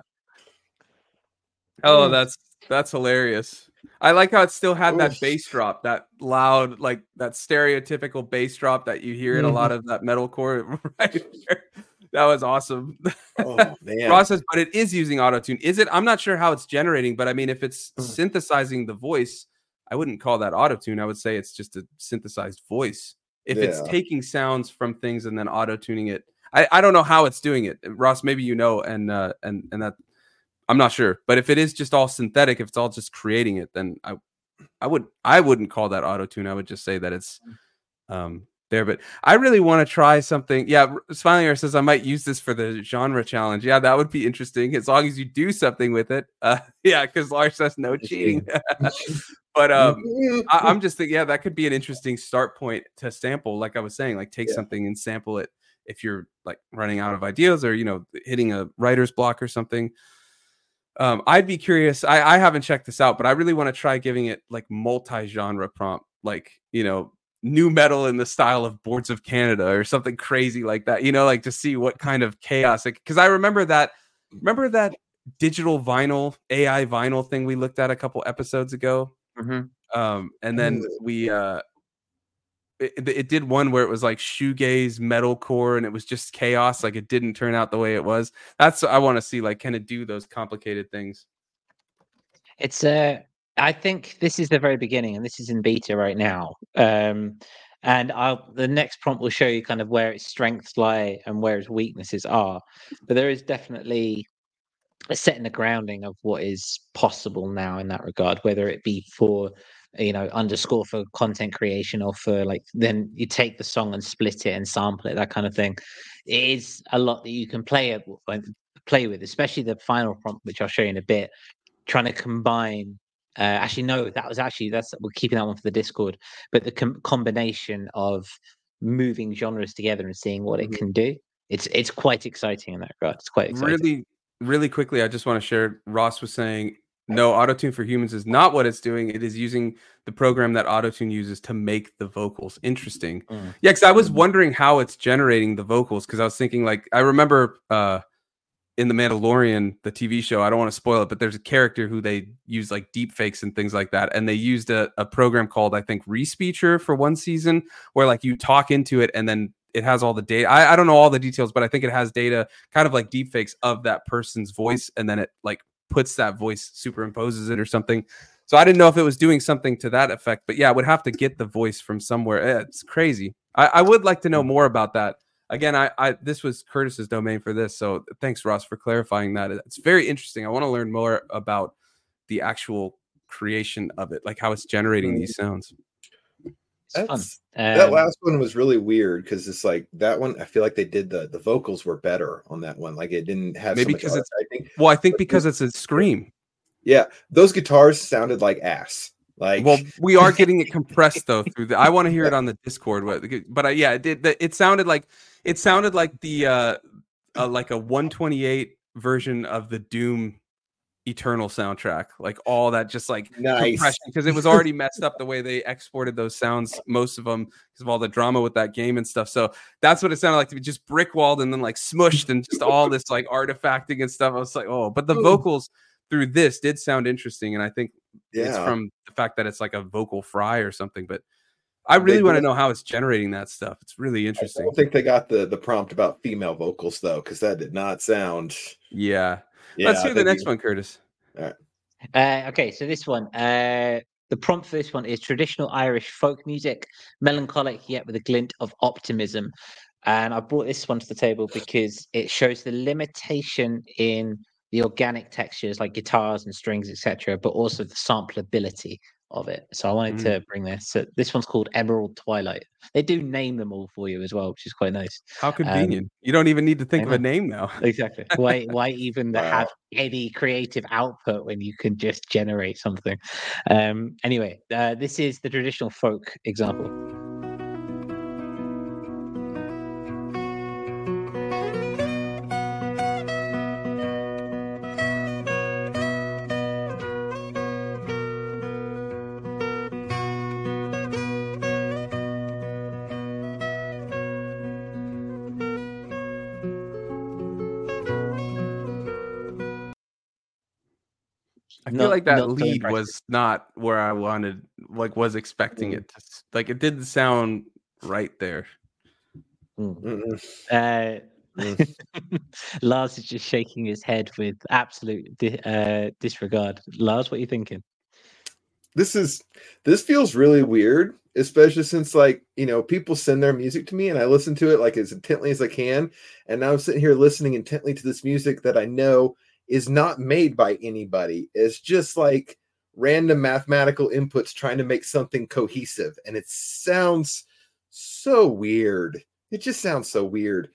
Oh, that's that's hilarious. I like how it still had that Oof. bass drop, that loud, like that stereotypical bass drop that you hear in a lot of that metalcore. Right there. That was awesome. Oh man. Ross says, but it is using autotune. Is it? I'm not sure how it's generating, but I mean, if it's Mm. synthesizing the voice, I wouldn't call that autotune. I would say it's just a synthesized voice. If it's Yeah. taking sounds from things and then auto-tuning it, I, I don't know how it's doing it. Ross, maybe you know, and uh, and and that I'm not sure. But if it is just all synthetic, if it's all just creating it, then I I would I wouldn't call that auto-tune. I would just say that it's um there. But I really want to try something. Yeah, Smiling Air says I might use this for the genre challenge. Yeah, that would be interesting as long as you do something with it. Uh, yeah, because Lars says no cheating. But um, I, I'm just thinking, yeah, that could be an interesting start point to sample. Like I was saying, like take Yeah. something and sample it if you're like running out of ideas or you know hitting a writer's block or something. Um, I'd be curious. I, I haven't checked this out, but I really want to try giving it like multi-genre prompt, like you know, new metal in the style of Boards of Canada or something crazy like that. You know, like to see what kind of chaos. Because I remember that. Remember that digital vinyl A I vinyl thing we looked at a couple episodes ago. Mm-hmm. Um, and then we uh, it, it did one where it was like shoegaze metalcore, and it was just chaos. Like it didn't turn out the way it was. That's I want to see. Like, can it do those complicated things? It's uh I think this is the very beginning, and this is in beta right now. Um, and I'll the next prompt will show you kind of where its strengths lie and where its weaknesses are. But there is definitely a setting the grounding of what is possible now in that regard, whether it be for you know underscore for content creation or for like then you take the song and split it and sample it, that kind of thing. It is a lot that you can play it play with, especially the final prompt, which I'll show you in a bit. Trying to combine uh actually no that was actually that's we're keeping that one for the Discord, but the com- combination of moving genres together and seeing what Mhm. it can do, it's it's quite exciting in that regard. It's quite exciting. Really, really quickly, I just want to share. Ross was saying, no, Autotune for Humans is not what it's doing. It is using the program that Autotune uses to make the vocals. Interesting. Mm. Yeah, because I was wondering how it's generating the vocals. Because I was thinking, like, I remember uh, in The Mandalorian, the T V show, I don't want to spoil it, but there's a character who they use like deep fakes and things like that. And they used a, a program called, I think, Respeecher for one season, where like you talk into it and then it has all the data. I, I don't know all the details, but I think it has data kind of like deep fakes of that person's voice. And then it like puts that voice, superimposes it or something. So I didn't know if it was doing something to that effect, but yeah, I would have to get the voice from somewhere. It's crazy. I, I would like to know more about that. Again, I, I this was Curtis's domain for this, so thanks, Ross, for clarifying that. It's very interesting. I want to learn more about the actual creation of it, like how it's generating these sounds. It's fun. That's, that Um, last one was really weird because it's like that one. I feel like they did the the vocals were better on that one. Like it didn't have Maybe so much because it's art, I think. well, I think because it's a scream. Yeah, those guitars sounded like ass. Like, Well, we are getting it compressed though through the. I want to hear it on the Discord, but, but uh, yeah, it did. It sounded like it sounded like the uh, uh like a one twenty-eight version of the Doom Eternal soundtrack, like all that just like Nice. compression, because it was already messed up the way they exported those sounds, most of them because of all the drama with that game and stuff. So that's what it sounded like to be, just brick walled and then like smushed and just all this like artifacting and stuff. I was like, oh, but the Ooh. vocals through this did sound interesting, and I think it's yeah, from the fact that it's like a vocal fry or something. But I really They want to did- know how it's generating that stuff. It's really I interesting. don't think they got the the prompt about female vocals though, because that did not sound. Yeah. Yeah, Let's hear the that'd next be- one, Curtis. Uh, okay, so this one, uh, the prompt for this one is traditional Irish folk music, melancholic yet with a glint of optimism. And I brought this one to the table because it shows the limitation in the organic textures like guitars and strings, et cetera, but also the sampleability of it. So I wanted Mm. to bring this. So this one's called Emerald Twilight. They do name them all for you as well, which is quite nice. How convenient. You don't even need to think I of a know. name now. Exactly. Why why even Wow. have any creative output when you can just generate something? Um anyway, uh, this is the traditional folk example. I feel Not- like that not so lead impressive. was not where I wanted, like, was expecting Mm. it to. s- Like, it didn't sound right there. Mm. Mm-mm. Uh, Mm. Lars is just shaking his head with absolute di- uh, disregard. Lars, what are you thinking? This is this feels really weird, especially since like you know people send their music to me and I listen to it like as intently as I can, and now I'm sitting here listening intently to this music that I know is not made by anybody. It's just like random mathematical inputs trying to make something cohesive, and it sounds so weird. It just sounds so weird.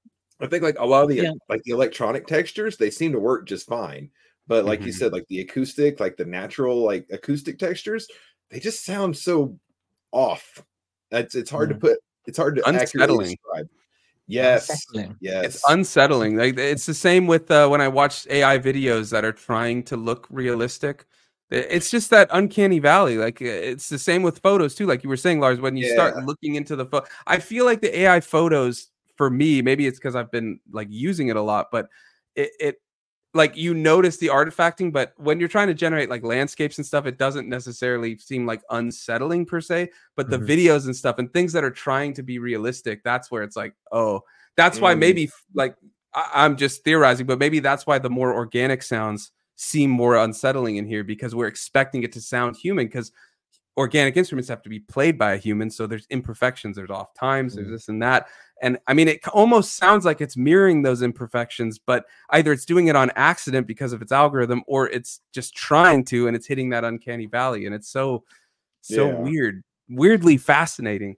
I think like a lot of the Yeah. like the electronic textures, they seem to work just fine. But like you Mhm. said, like the acoustic, like the natural, like acoustic textures, they just sound so off. It's it's hard Mm. to put. It's hard to accurately Unsettling. describe. Yes, Unsettling. yes. It's unsettling. Like, it's the same with uh, when I watch A I videos that are trying to look realistic. I- It's just that uncanny valley. Like, uh, it's the same with photos too. Like you were saying, Lars, when you start Yeah. looking into the photo, I feel like the A I photos for me, maybe it's because I've been like using it a lot, but it, it like you notice the artifacting, but when you're trying to generate like landscapes and stuff, it doesn't necessarily seem like unsettling per se. But the Mhm. videos and stuff and things that are trying to be realistic, that's where it's like, oh, that's why Mm. maybe like I, I'm just theorizing, but maybe that's why the more organic sounds seem more unsettling in here because we're expecting it to sound human because organic instruments have to be played by a human. So there's imperfections, there's off times, there's Mm. this and that. And I mean, it c- almost sounds like it's mirroring those imperfections, but either it's doing it on accident because of its algorithm or it's just trying to and it's hitting that uncanny valley. And it's so, so Yeah. weird, weirdly fascinating.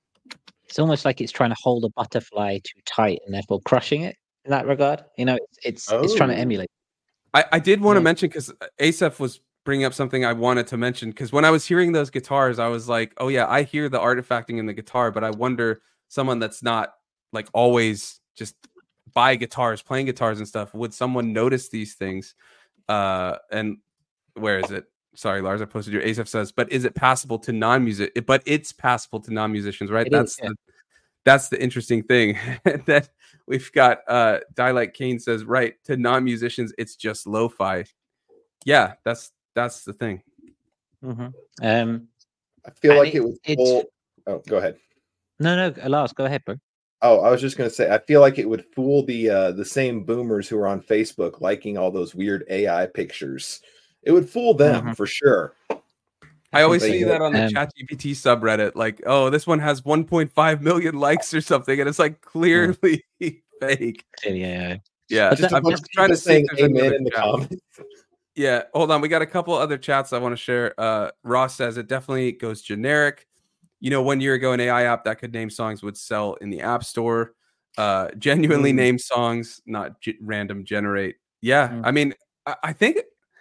It's almost like it's trying to hold a butterfly too tight and therefore crushing it in that regard. You know, it's it's, it's trying to Oh. emulate. I, I did want to Yeah. mention because Asaph was bringing up something I wanted to mention because when I was hearing those guitars, I was like, oh yeah, I hear the artifacting in the guitar, but I wonder someone that's not like always just buy guitars, playing guitars and stuff, would someone notice these things? Uh, and where is it? Sorry, Lars, I posted your Asaph says, but is it passable to non-music? But it's passable to non-musicians, right? It is, That's yeah. the that's the interesting thing. That we've got uh Dialect Kane says, right, to non-musicians, it's just lo-fi. Yeah, that's that's the thing. Mm-hmm. Um, I feel and like it- it would it's- fool. Oh, go ahead. no, no, Lars, go ahead, bro. Oh, I was just gonna say, I feel like it would fool the uh, the same boomers who are on Facebook liking all those weird A I pictures. It would fool them Mhm. for sure. I always They see would. that on the Um, ChatGPT subreddit, like, oh, this one has one point five million likes or something, and it's like clearly fake. Clearly, yeah. Yeah, But Just that- a I'm bunch just of trying to people see if saying there's any amen other in the chat. comments. Yeah, hold on. We got a couple other chats I want to share. Uh, Ross says it definitely goes generic. You know, one year ago, an A I app that could name songs would sell in the App Store. Uh, genuinely Mm. name songs, not ge- random generate. Yeah, Mm. I mean, I, I think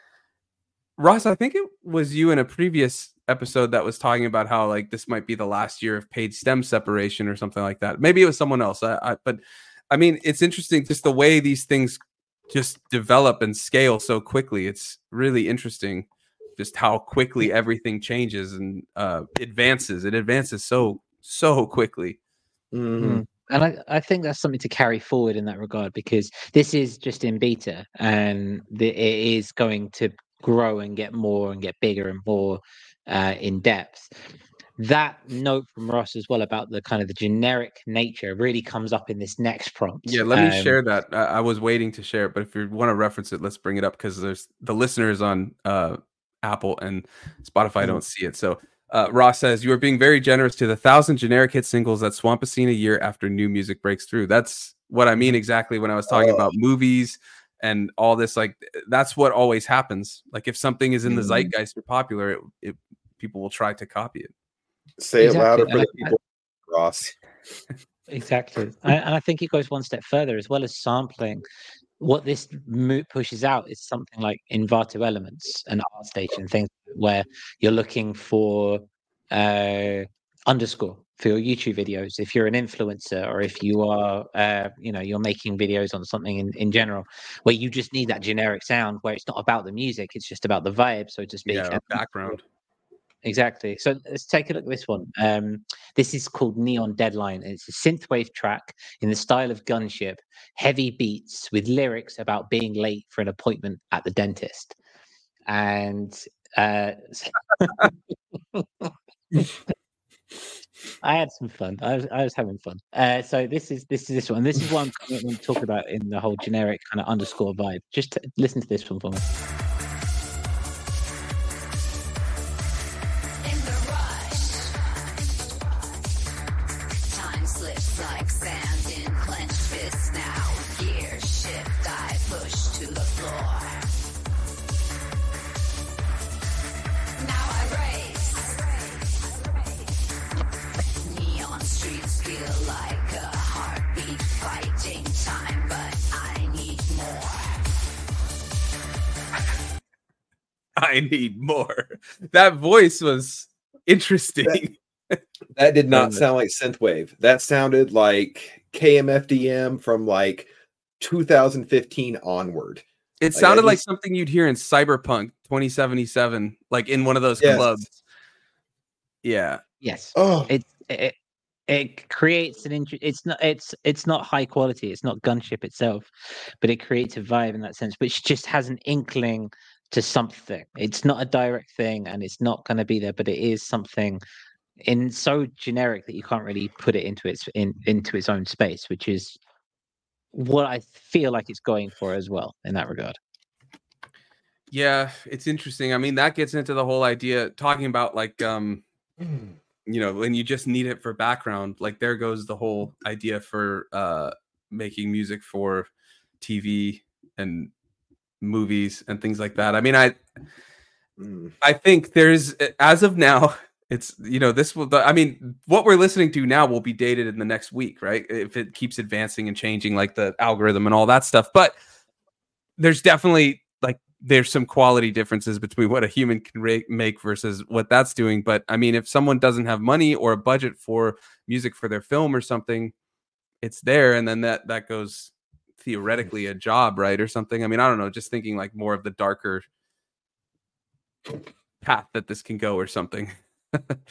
Ross, I think it was you in a previous episode that was talking about how like this might be the last year of paid stem separation or something like that. Maybe it was someone else. I, I but I mean, it's interesting just the way these things just develop and scale so quickly. It's really interesting just how quickly everything changes and uh, advances. It advances so so quickly. Mhm. Mm. And I, I think that's something to carry forward in that regard, because this is just in beta and the, it is going to grow and get more and get bigger and more uh, in depth. That note from Ross as well about the kind of the generic nature really comes up in this next prompt. Yeah, let me Um, share that. I, I was waiting to share it, but if you want to reference it, let's bring it up because there's the listeners on uh, Apple and Spotify Mhm. don't see it. So uh, Ross says, you are being very generous to the thousand generic hit singles that swamp a scene a year after new music breaks through. That's what I mean exactly when I was talking Oh. about movies and all this. Like, that's what always happens. Like, if something is in the Mhm. zeitgeist or popular, it, it people will try to copy it. Say Exactly, it louder for and the I- people, Ross. Exactly. and, and I think it goes one step further as well as sampling. What this mo- pushes out is something like Envato Elements and ArtStation, things where you're looking for uh, underscore for your YouTube videos. If you're an influencer or if you are, uh, you know, you're making videos on something in, in general, where you just need that generic sound where it's not about the music, it's just about the vibe, so to speak. Yeah, or and- background. Exactly. So let's take a look at this one. Um, this is called Neon Deadline. and It's a synthwave track in the style of Gunship, heavy beats with lyrics about being late for an appointment at the dentist. And uh, I had some fun. I was I was having fun. Uh, so this is this is this one. This is what I'm kind of talking about in the whole generic kind of underscore vibe. Just t- listen to this one for me. In the rush, time slips like sand in clenched fists now. Gear shift, I push to the floor. Now I race. Neon streets feel like a heartbeat fighting time, but I need more. I need more. That voice was interesting. That did not Um, sound like synthwave. That sounded like K M F D M from like two thousand fifteen onward. It Like, I sounded like just- something you'd hear in Cyberpunk twenty seventy-seven, like in one of those Yes. clubs. Yeah. Yes. Oh, it it it creates an int- it's not it's it's not high quality, it's not Gunship itself, but it creates a vibe in that sense, which just has an inkling to something. It's not a direct thing and it's not going to be there, but it is something in so generic that you can't really put it into its in into its own space, which is what I feel like it's going for as well in that regard. Yeah, it's interesting. I mean, that gets into the whole idea talking about like um you know, when you just need it for background, like there goes the whole idea for uh making music for T V and movies and things like that. I mean, I Mm. I think there's as of now, it's you know, this will I mean, what we're listening to now will be dated in the next week, right? If it keeps advancing and changing like the algorithm and all that stuff. But there's definitely like there's some quality differences between what a human can ra- make versus what that's doing. But I mean, if someone doesn't have money or a budget for music for their film or something, it's there, and then that that goes theoretically a job, right, or something. I mean, I don't know, just thinking like more of the darker path that this can go or something.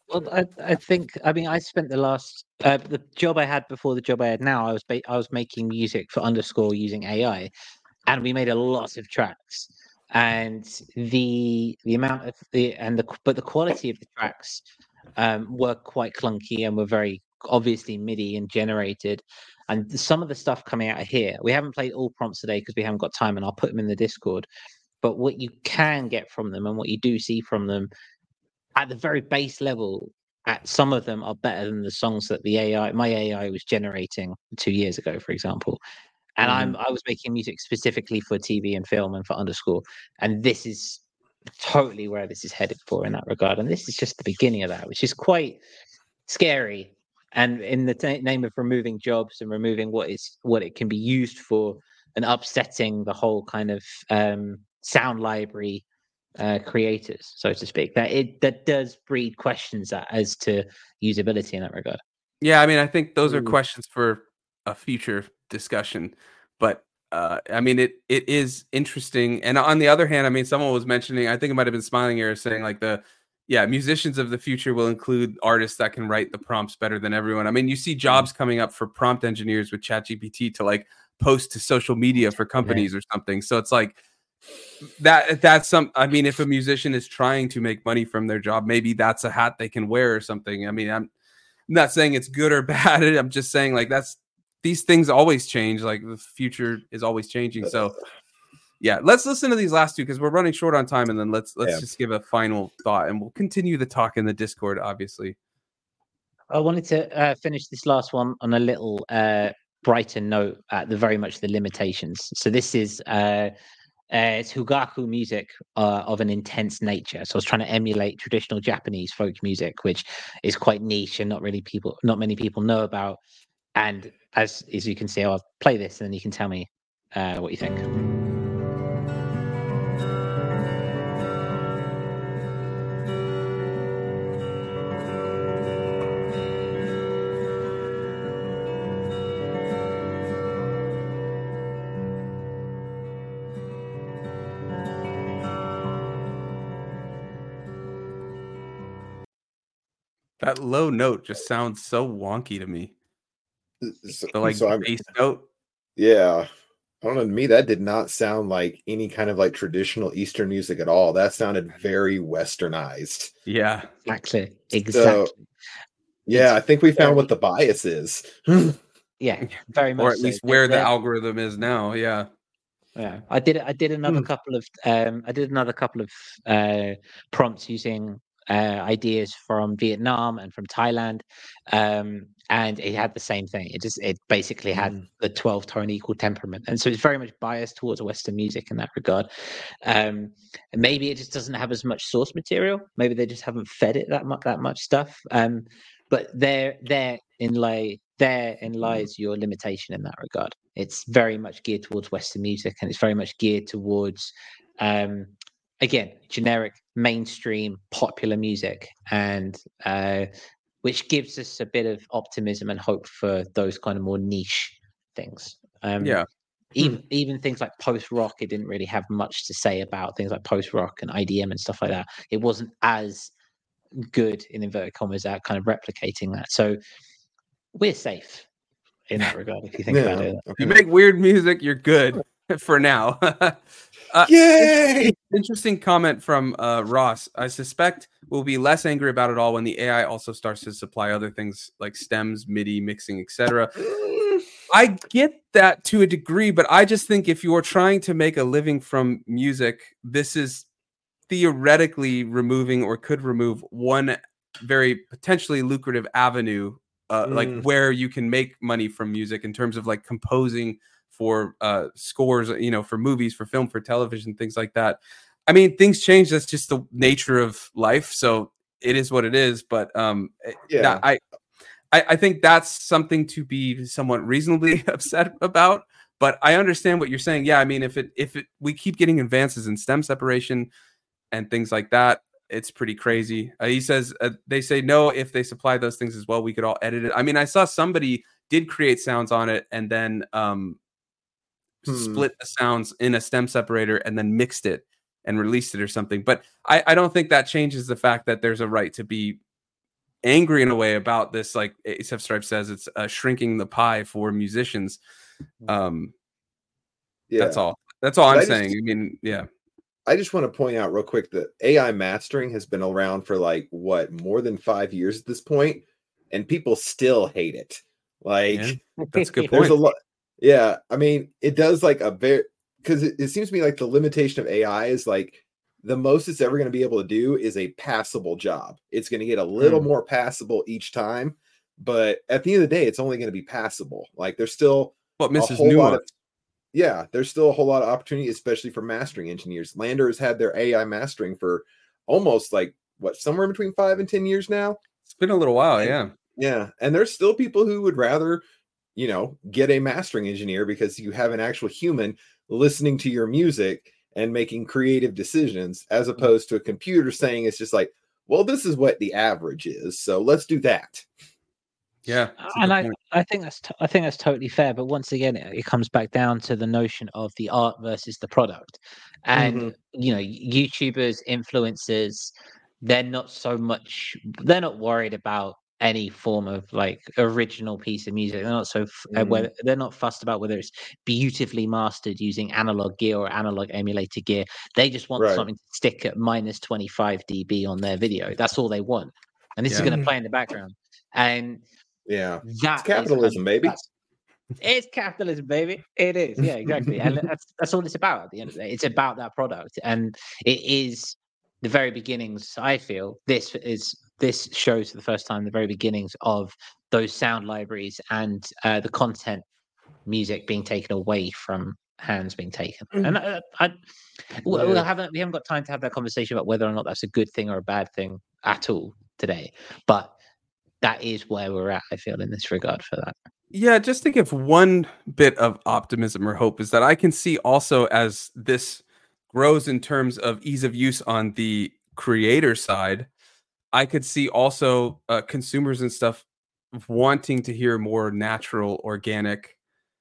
Well, I, I think I mean I spent the last uh, the job I had before the job I had now. I was ba- I was making music for Underscore using A I, and we made a lot of tracks. And the the amount of the and the but the quality of the tracks um, were quite clunky and were very obviously MIDI and generated. And some of the stuff coming out of here, we haven't played all prompts today because we haven't got time, and I'll put them in the Discord. But what you can get from them and what you do see from them at the very base level, at some of them are better than the songs that the A I, my A I was generating two years ago, for example. And I'm I was making music specifically for T V and film and for Underscore, and this is totally where this is headed for in that regard. And this is just the beginning of that, which is quite scary. And in the t- name of removing jobs and removing what is what it can be used for, and upsetting the whole kind of um, sound library uh, creators, so to speak, that it that does breed questions a- as to usability in that regard. Yeah, I mean, I think those are Mm. questions for a future discussion, but uh, I mean, it it is interesting. And on the other hand, I mean, someone was mentioning, I think it might have been Smiling Era, saying like the yeah, musicians of the future will include artists that can write the prompts better than everyone. I mean, you see jobs coming up for prompt engineers with ChatGPT to like post to social media for companies or something. So it's like that that's some I mean, if a musician is trying to make money from their job, maybe that's a hat they can wear or something. I mean, I'm I'm not saying it's good or bad. I'm just saying like that's these things always change. Like the future is always changing. So yeah, let's listen to these last two because we're running short on time, and then let's let's Yeah. just give a final thought, and we'll continue the talk in the Discord, obviously. I wanted to uh, finish this last one on a little uh, brighter note at the very much the limitations. So this is uh, uh, it's Hugaku music uh, of an intense nature. So I was trying to emulate traditional Japanese folk music, which is quite niche and not really people, not many people know about. And as as you can see, I'll play this, and then you can tell me uh, what you think. That low note just sounds so wonky to me. So, The like so I'm, bass note. yeah. I don't know. To me, that did not sound like any kind of like traditional Eastern music at all. That sounded very westernized. Yeah. Exactly. Exactly. Yeah, I think we found very- what the bias is. Yeah. Very much. Or at so. least They're- where the they're- algorithm is now. Yeah. Yeah, I did. I did another Hmm. couple of. Um, I did another couple of uh, prompts using uh, ideas from Vietnam and from Thailand, um, and it had the same thing. It just it basically had Mm. the twelve tone equal temperament, and so it's very much biased towards Western music in that regard. Um, and maybe it just doesn't have as much source material. Maybe they just haven't fed it that much that much stuff. Um, but there, there in lay therein lies your limitation in that regard. It's very much geared towards Western music, and it's very much geared towards, um, again, generic, mainstream, popular music, and uh, which gives us a bit of optimism and hope for those kind of more niche things. Um, Yeah. Even even things like post rock, it didn't really have much to say about things like post rock and I D M and stuff like that. It wasn't as good in inverted commas at kind of replicating that. So we're safe in that regard if you think about it. You make weird music, you're good for now. uh, Yay! Interesting comment from uh, Ross. I suspect we'll be less angry about it all when the A I also starts to supply other things like stems, MIDI, mixing, et cetera. I get that to a degree, but I just think if you're trying to make a living from music, this is theoretically removing or could remove one very potentially lucrative avenue, uh, Mm. like where you can make money from music in terms of like composing for uh, scores, you know, for movies, for film, for television, things like that. I mean, things change. That's just the nature of life. So it is what it is. But um, Yeah. that, I, I, I think that's something to be somewhat reasonably upset about. But I understand what you're saying. Yeah, I mean, if it if it we keep getting advances in stem separation and things like that, it's pretty crazy. Uh, he says uh, they say no if they supply those things as well, we could all edit it. I mean, I saw somebody did create sounds on it and then um, Hmm. split the sounds in a stem separator and then mixed it and released it or something. But I, I don't think that changes the fact that there's a right to be angry in a way about this. Like Asaph Stripe says, it's uh, shrinking the pie for musicians. Um, Yeah, that's all. That's all But I'm I just- saying. I mean, yeah. I just want to point out real quick that A I mastering has been around for like what more than five years at this point, and people still hate it. Like, Yeah, that's a good there's point. a lot. Yeah, I mean, it does like a very because it, it seems to me like the limitation of A I is like the most it's ever going to be able to do is a passable job. It's going to get a little Mm. more passable each time, but at the end of the day, it's only going to be passable. Like, there's still What a misses whole lot nuance? of yeah, there's still a whole lot of opportunity, especially for mastering engineers. Lander has had their A I mastering for almost like what somewhere between five and ten years now. It's been a little while. And- Yeah. Yeah, and there's still people who would rather, you know, get a mastering engineer because you have an actual human listening to your music and making creative decisions, as opposed to a computer saying it's just like, well, this is what the average is, so let's do that. Yeah. that's a And good I, point. I think that's t- I think that's totally fair. But once again, it, it comes back down to the notion of the art versus the product. And Mhm. you know, YouTubers, influencers, they're not so much. They're not worried about any form of like original piece of music. They're not so. F- uh, Mm. whether they're not fussed about whether it's beautifully mastered using analog gear or analog emulator gear. They just want Right. something to stick at minus twenty-five dB on their video. That's all they want. And this is Yeah. going to play in the background. And Yeah, that it's capitalism, is, baby. that's- It's capitalism, baby. It is, yeah, exactly. And that's that's all it's about at the end of the day. It's about that product, and it is the very beginnings. I feel this is this shows for the first time the very beginnings of those sound libraries and uh, the content music being taken away from hands being taken. And uh, I, we, we Yeah. haven't we haven't got time to have that conversation about whether or not that's a good thing or a bad thing at all today, but that is where we're at, I feel, in this regard for that. Yeah, just to give one bit of optimism or hope is that I can see also as this grows in terms of ease of use on the creator side, I could see also uh, consumers and stuff wanting to hear more natural, organic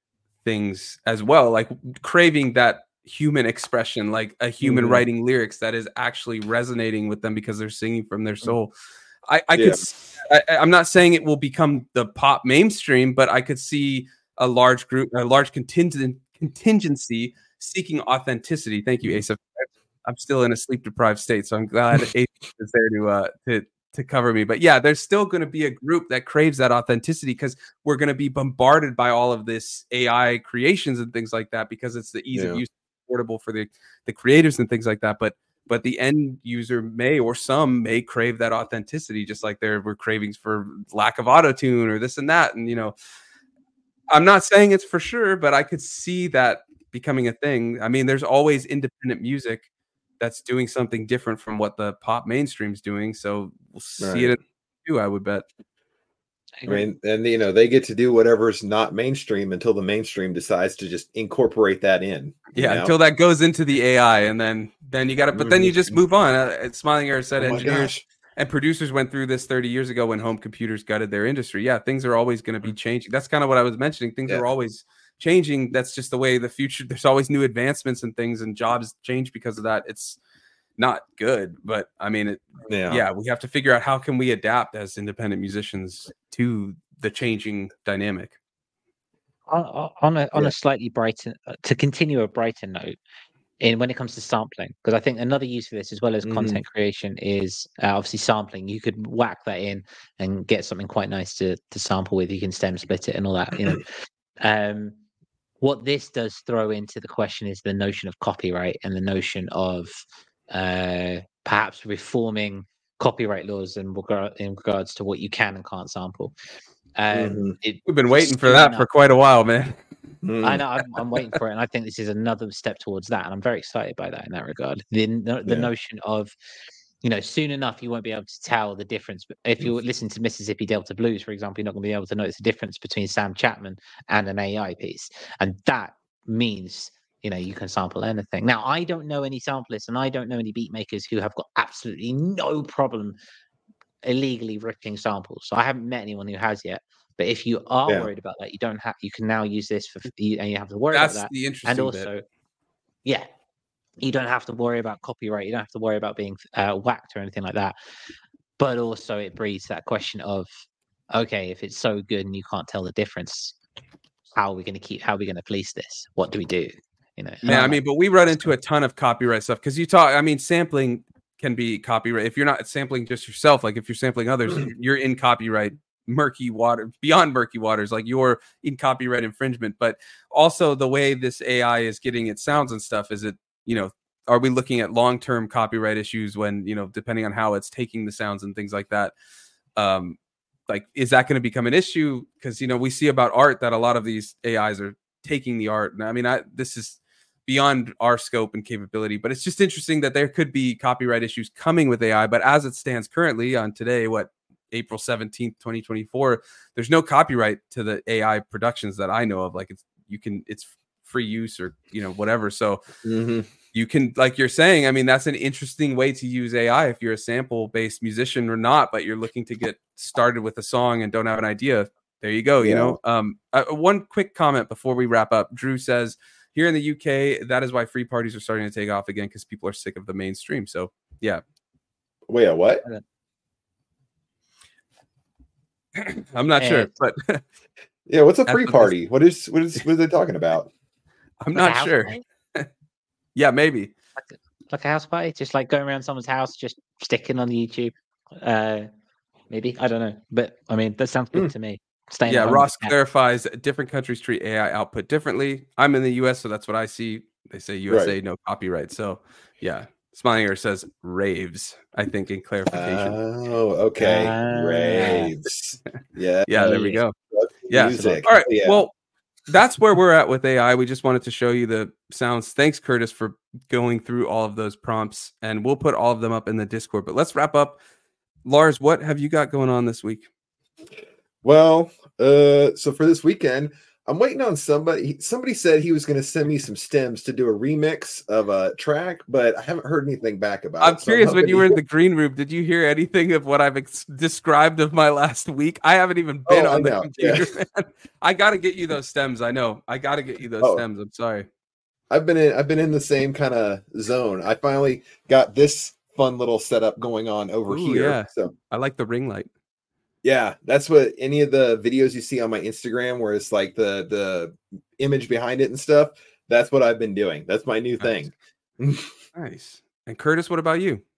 things as well, like craving that human expression, like a human Mhm. writing lyrics that is actually resonating with them because they're singing from their soul. I, I Yeah. could, s- I, I'm not saying it will become the pop mainstream, but I could see a large group, a large contingent contingency seeking authenticity. Thank you, Asa. I'm still in a sleep deprived state, so I'm glad Asa is there to uh to to cover me. But yeah, there's still going to be a group that craves that authenticity because we're going to be bombarded by all of this A I creations and things like that because it's the ease Yeah. of use, affordable for the the creators and things like that. But but the end user may, or some may, crave that authenticity, just like there were cravings for lack of auto tune or this and that. And you know, I'm not saying it's for sure, but I could see that becoming a thing. I mean, there's always independent music that's doing something different from what the pop mainstream's doing. So we'll see Right. it in too, I would bet. I I agree. mean, and you know, they get to do whatever's not mainstream until the mainstream decides to just incorporate that in. you Yeah, know? until that goes into the A I, and then then you got to. But then you just move on. Uh, Smiling Air said Oh my engineers gosh. and producers went through this thirty years ago when home computers gutted their industry. Yeah, things are always going to be changing. That's kind of what I was mentioning. Things Yeah. are always changing. That's just the way the future. There's always new advancements and things, and jobs change because of that. It's not good, but I mean, it, Yeah. yeah, we have to figure out how can we adapt as independent musicians to the changing dynamic. on, on- on a on Yeah. a slightly brighter uh, to continue a brighter note in when it comes to sampling, because I think another use for this as well as Mhm. content creation is uh, obviously sampling. You could whack that in and get something quite nice to to sample with. You can stem split it and all that, you know. um what this does throw into the question is the notion of copyright and the notion of uh perhaps reforming copyright laws in regard in regards to what you can and can't sample. um Mhm. it, We've been waiting for soon that enough- for quite a while, man. I Mm. know I'm, I'm waiting for it, and I think this is another step towards that, and I'm very excited by that in that regard. The no- the Yeah. notion of, you know, soon enough you won't be able to tell the difference. But if you listen to Mississippi Delta Blues, for example, you're not going to be able to notice the difference between Sam Chapman and an A I piece, and that means you know you can sample anything. Now, I don't know any samplers, and I don't know any beat makers who have got absolutely no problem illegally ripping samples. So I haven't met anyone who has yet. But if you are Yeah. worried about that, you don't have. You can now use this for, you, and you have to worry That's about that. the interesting And bit. also, yeah, you don't have to worry about copyright. You don't have to worry about being uh, whacked or anything like that. but also it breeds that question of, okay, if it's so good and you can't tell the difference, how are we going to keep? How are we going to police this? What do we do? You know, and Yeah, I'm I like, mean, but we run into a ton of copyright stuff because you talk. I mean, sampling can be copyright if you're not sampling just yourself. Like if you're sampling others, you're in copyright murky water, beyond murky waters. Like you're in copyright infringement. But also the way this A I is getting its sounds and stuff, is it, you know, are we looking at long-term copyright issues when, you know, depending on how it's taking the sounds and things like that? Um, like, is that going to become an issue? Because, you know, we see about art that a lot of these A Is are taking the art. And I mean, I, this is beyond our scope and capability, but it's just interesting that there could be copyright issues coming with A I. But as it stands currently on today, what, April seventeenth, twenty twenty-four, there's no copyright to the A I productions that I know of. Like it's, you can, it's free use or, you know, whatever. So Mm-hmm. you can, like you're saying, I mean, that's an interesting way to use A I if you're a sample based musician or not, but you're looking to get started with a song and don't have an idea. There you go. You Yeah. know, um, uh, one quick comment before we wrap up. Drew says, here in the U K, that is why free parties are starting to take off again, because people are sick of the mainstream. So yeah, Wait, a what? I'm not Eh, sure, but Yeah, what's a That's free what this- party? What is what is what are they talking about? I'm like a not house sure. party? Yeah, maybe. Like a house party, just like going around someone's house, just sticking on the YouTube. Uh, maybe I don't know, but I mean that sounds good Hmm. to me. Staying Yeah, at home Ross with the cat. clarifies different countries treat A I output differently. I'm in the U S, so that's what I see. They say U S A, Right. no copyright. So yeah, Smiling says raves, I think, in clarification. Oh, okay. Ah. Raves. Yeah. yeah, there we yeah. go. Yeah. Music. All right. Yeah. Well, that's where we're at with A I. We just wanted to show you the sounds. Thanks, Curtis, for going through all of those prompts, and we'll put all of them up in the Discord. But let's wrap up. Lars, what have you got going on this week? Well, uh, so for this weekend, I'm waiting on somebody. Somebody said he was going to send me some stems to do a remix of a track, but I haven't heard anything back about I'm it. so curious, when hoping you to were in hear- the green room, did you hear anything of what I've ex- described of my last week? I haven't even been Oh, I on the know, computer, yeah. man. I got to get you those stems. I know. I got to get you those Oh. stems. I'm sorry. I've been in. I've been in the same kind of zone. I finally got this fun little setup going on over Ooh, here. yeah. So I like the ring light. yeah, that's what any of the videos you see on my Instagram, where it's like the the image behind it and stuff. That's what I've been doing. That's my new Nice. thing. Nice. And Curtis, what about you?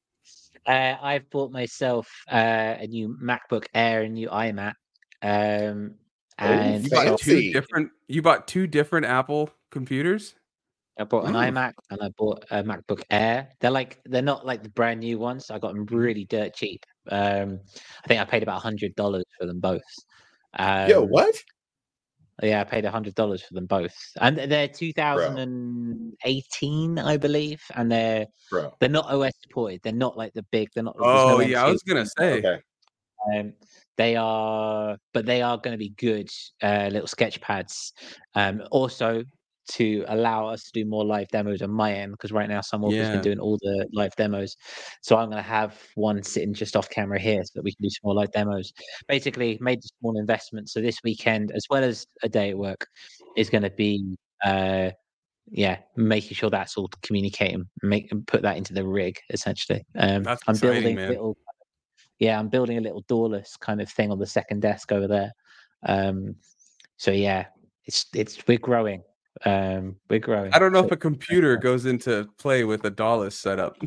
Uh, I've bought myself uh, a new MacBook Air, a new iMac, um, and You so- bought so two fancy. different. You bought two different Apple computers. I bought an Ooh. iMac and I bought a MacBook Air. They're like they're not like the brand new ones. I got them really dirt cheap. Um, I think I paid about a hundred dollars for them both. Um, Yo, what? Yeah, I paid a hundred dollars for them both, and they're two thousand eighteen, I believe, and they're Bro. they're not O S supported. They're not like the big. They're not. there's Oh no yeah, I M was two. gonna say. Okay. Um, they are, but they are going to be good uh, little sketch pads. Um, also, to allow us to do more live demos on my end, because right now Sunwolf has Yeah. been doing all the live demos. So I'm going to have one sitting just off camera here so that we can do some more live demos. Basically, made a small investment. So this weekend, as well as a day at work, is going to be. Uh, yeah, making sure that's all communicating, make and put that into the rig essentially. Um, That's I'm exciting, building man. little, yeah, I'm building a little doorless kind of thing on the second desk over there. Um, so yeah, it's it's we're growing. Um, we're growing. I don't know So, if a computer goes into play with a DALL-E setup.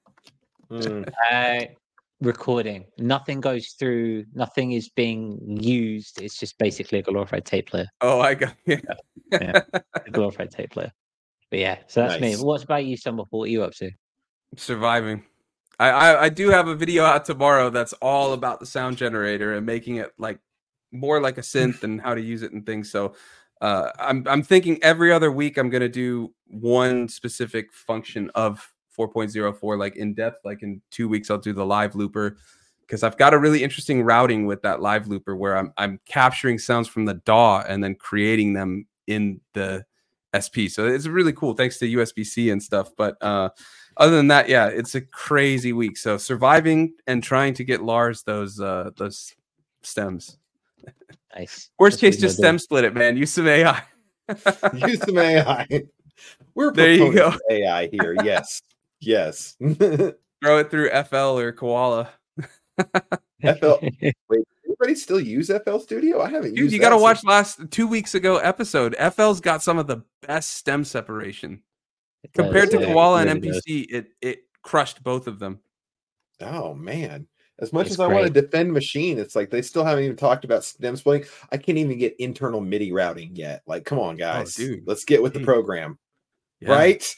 Hmm. uh, recording. Nothing goes through. Nothing is being used. It's just basically a glorified tape player. Oh, I got yeah. Yeah. A glorified tape player. But yeah, so that's Nice. me. What's about you, Summer? What are you up to? Surviving. I, I I do have a video out tomorrow that's all about the sound generator and making it like more like a synth and how to use it and things. So uh, I'm I'm thinking every other week I'm gonna do one specific function of four point oh four like in depth. Like in two weeks I'll do the live looper, because I've got a really interesting routing with that live looper where I'm I'm capturing sounds from the D A W and then creating them in the S P. So it's really cool, thanks to U S B C and stuff. But uh, other than that, yeah, it's a crazy week. So surviving and trying to get Lars those uh, those stems. Nice. Worst That's what case, you just gotta stem split it, man. Use some A I. Use some A I. We're There you proponents go. of A I here. Yes. Yes. Throw it through F L or Koala. F L. Wait, anybody still use F L Studio? I haven't Dude, used. you got to that watch since- last two weeks ago episode. F L's got some of the best stem separation It does, compared to yeah, it Koala and really M P does. C. It it crushed both of them. Oh man. As much It's as I want to great. defend Machine, it's like they still haven't even talked about stem splitting. I can't even get internal MIDI routing yet. Like, come on, guys. dude. Let's get with the Hey. program. Yeah. Right?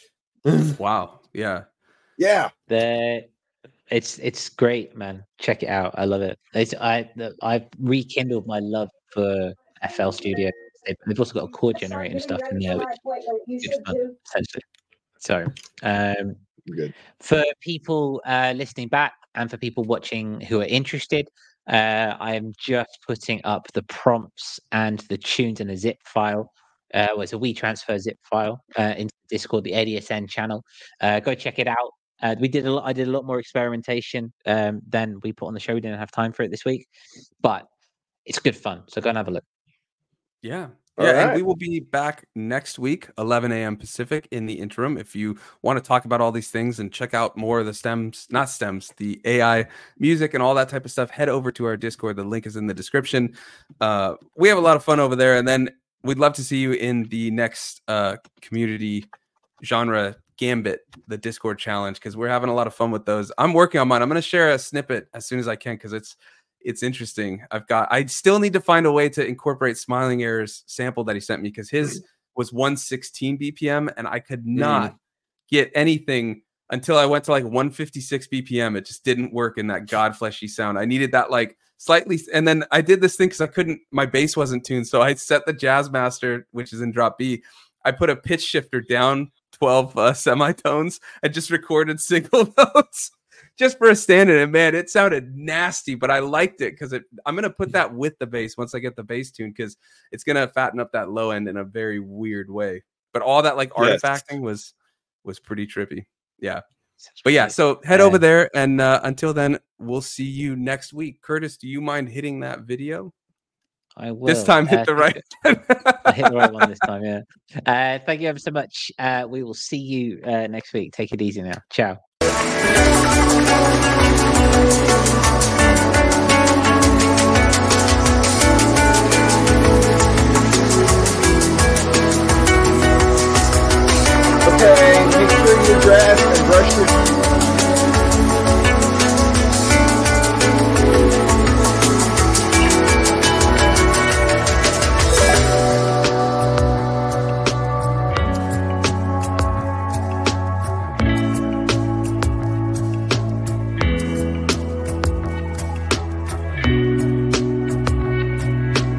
Wow. Yeah. Yeah. The it's it's great, man. Check it out. I love it. It's, I the, I've rekindled my love for F L Studio. They've, they've also got a chord generator and stuff in there, which is good fun, essentially. So, um, Good. for people uh, listening back and for people watching who are interested, uh, I am just putting up the prompts and the tunes in a zip file. Uh, well, it's a WeTransfer zip file uh, into Discord, the A D S N channel. Uh, go check it out. Uh, we did a lot. I did a lot more experimentation um, than we put on the show. We didn't have time for it this week, but it's good fun. So go and have a look. Yeah. All Yeah, and right. we will be back next week, eleven a.m. Pacific. In the interim, if you want to talk about all these things and check out more of the stems, not stems, the A I music and all that type of stuff, head over to our Discord. The link is in the description. Uh, we have a lot of fun over there, and then we'd love to see you in the next uh, community genre Gambit, the Discord challenge, because we're having a lot of fun with those. I'm working on mine. I'm going to share a snippet as soon as I can because it's it's interesting. I've got. I still need to find a way to incorporate Smiling Air's sample that he sent me because his was one sixteen B P M and I could not get anything until I went to like one fifty-six B P M. It just didn't work in that godfleshy sound. I needed that like slightly, and then I did this thing because I couldn't. My bass wasn't tuned, so I set the Jazz Master, which is in drop B. I put a pitch shifter down twelve uh, semitones and just recorded single notes. Just for a standard, and man, it sounded nasty, but I liked it because it. I'm gonna put that with the bass once I get the bass tuned because it's gonna fatten up that low end in a very weird way. But all that like Yes. artifacting was was pretty trippy. Yeah, Sounds but yeah. great. So head Uh, over there, and uh, until then, we'll see you next week. Curtis, do you mind hitting that video I will. this time? Hit Uh, the right. I hit the right one this time. Yeah. Uh, thank you ever so much. Uh, we will see you uh, next week. Take it easy now. Ciao.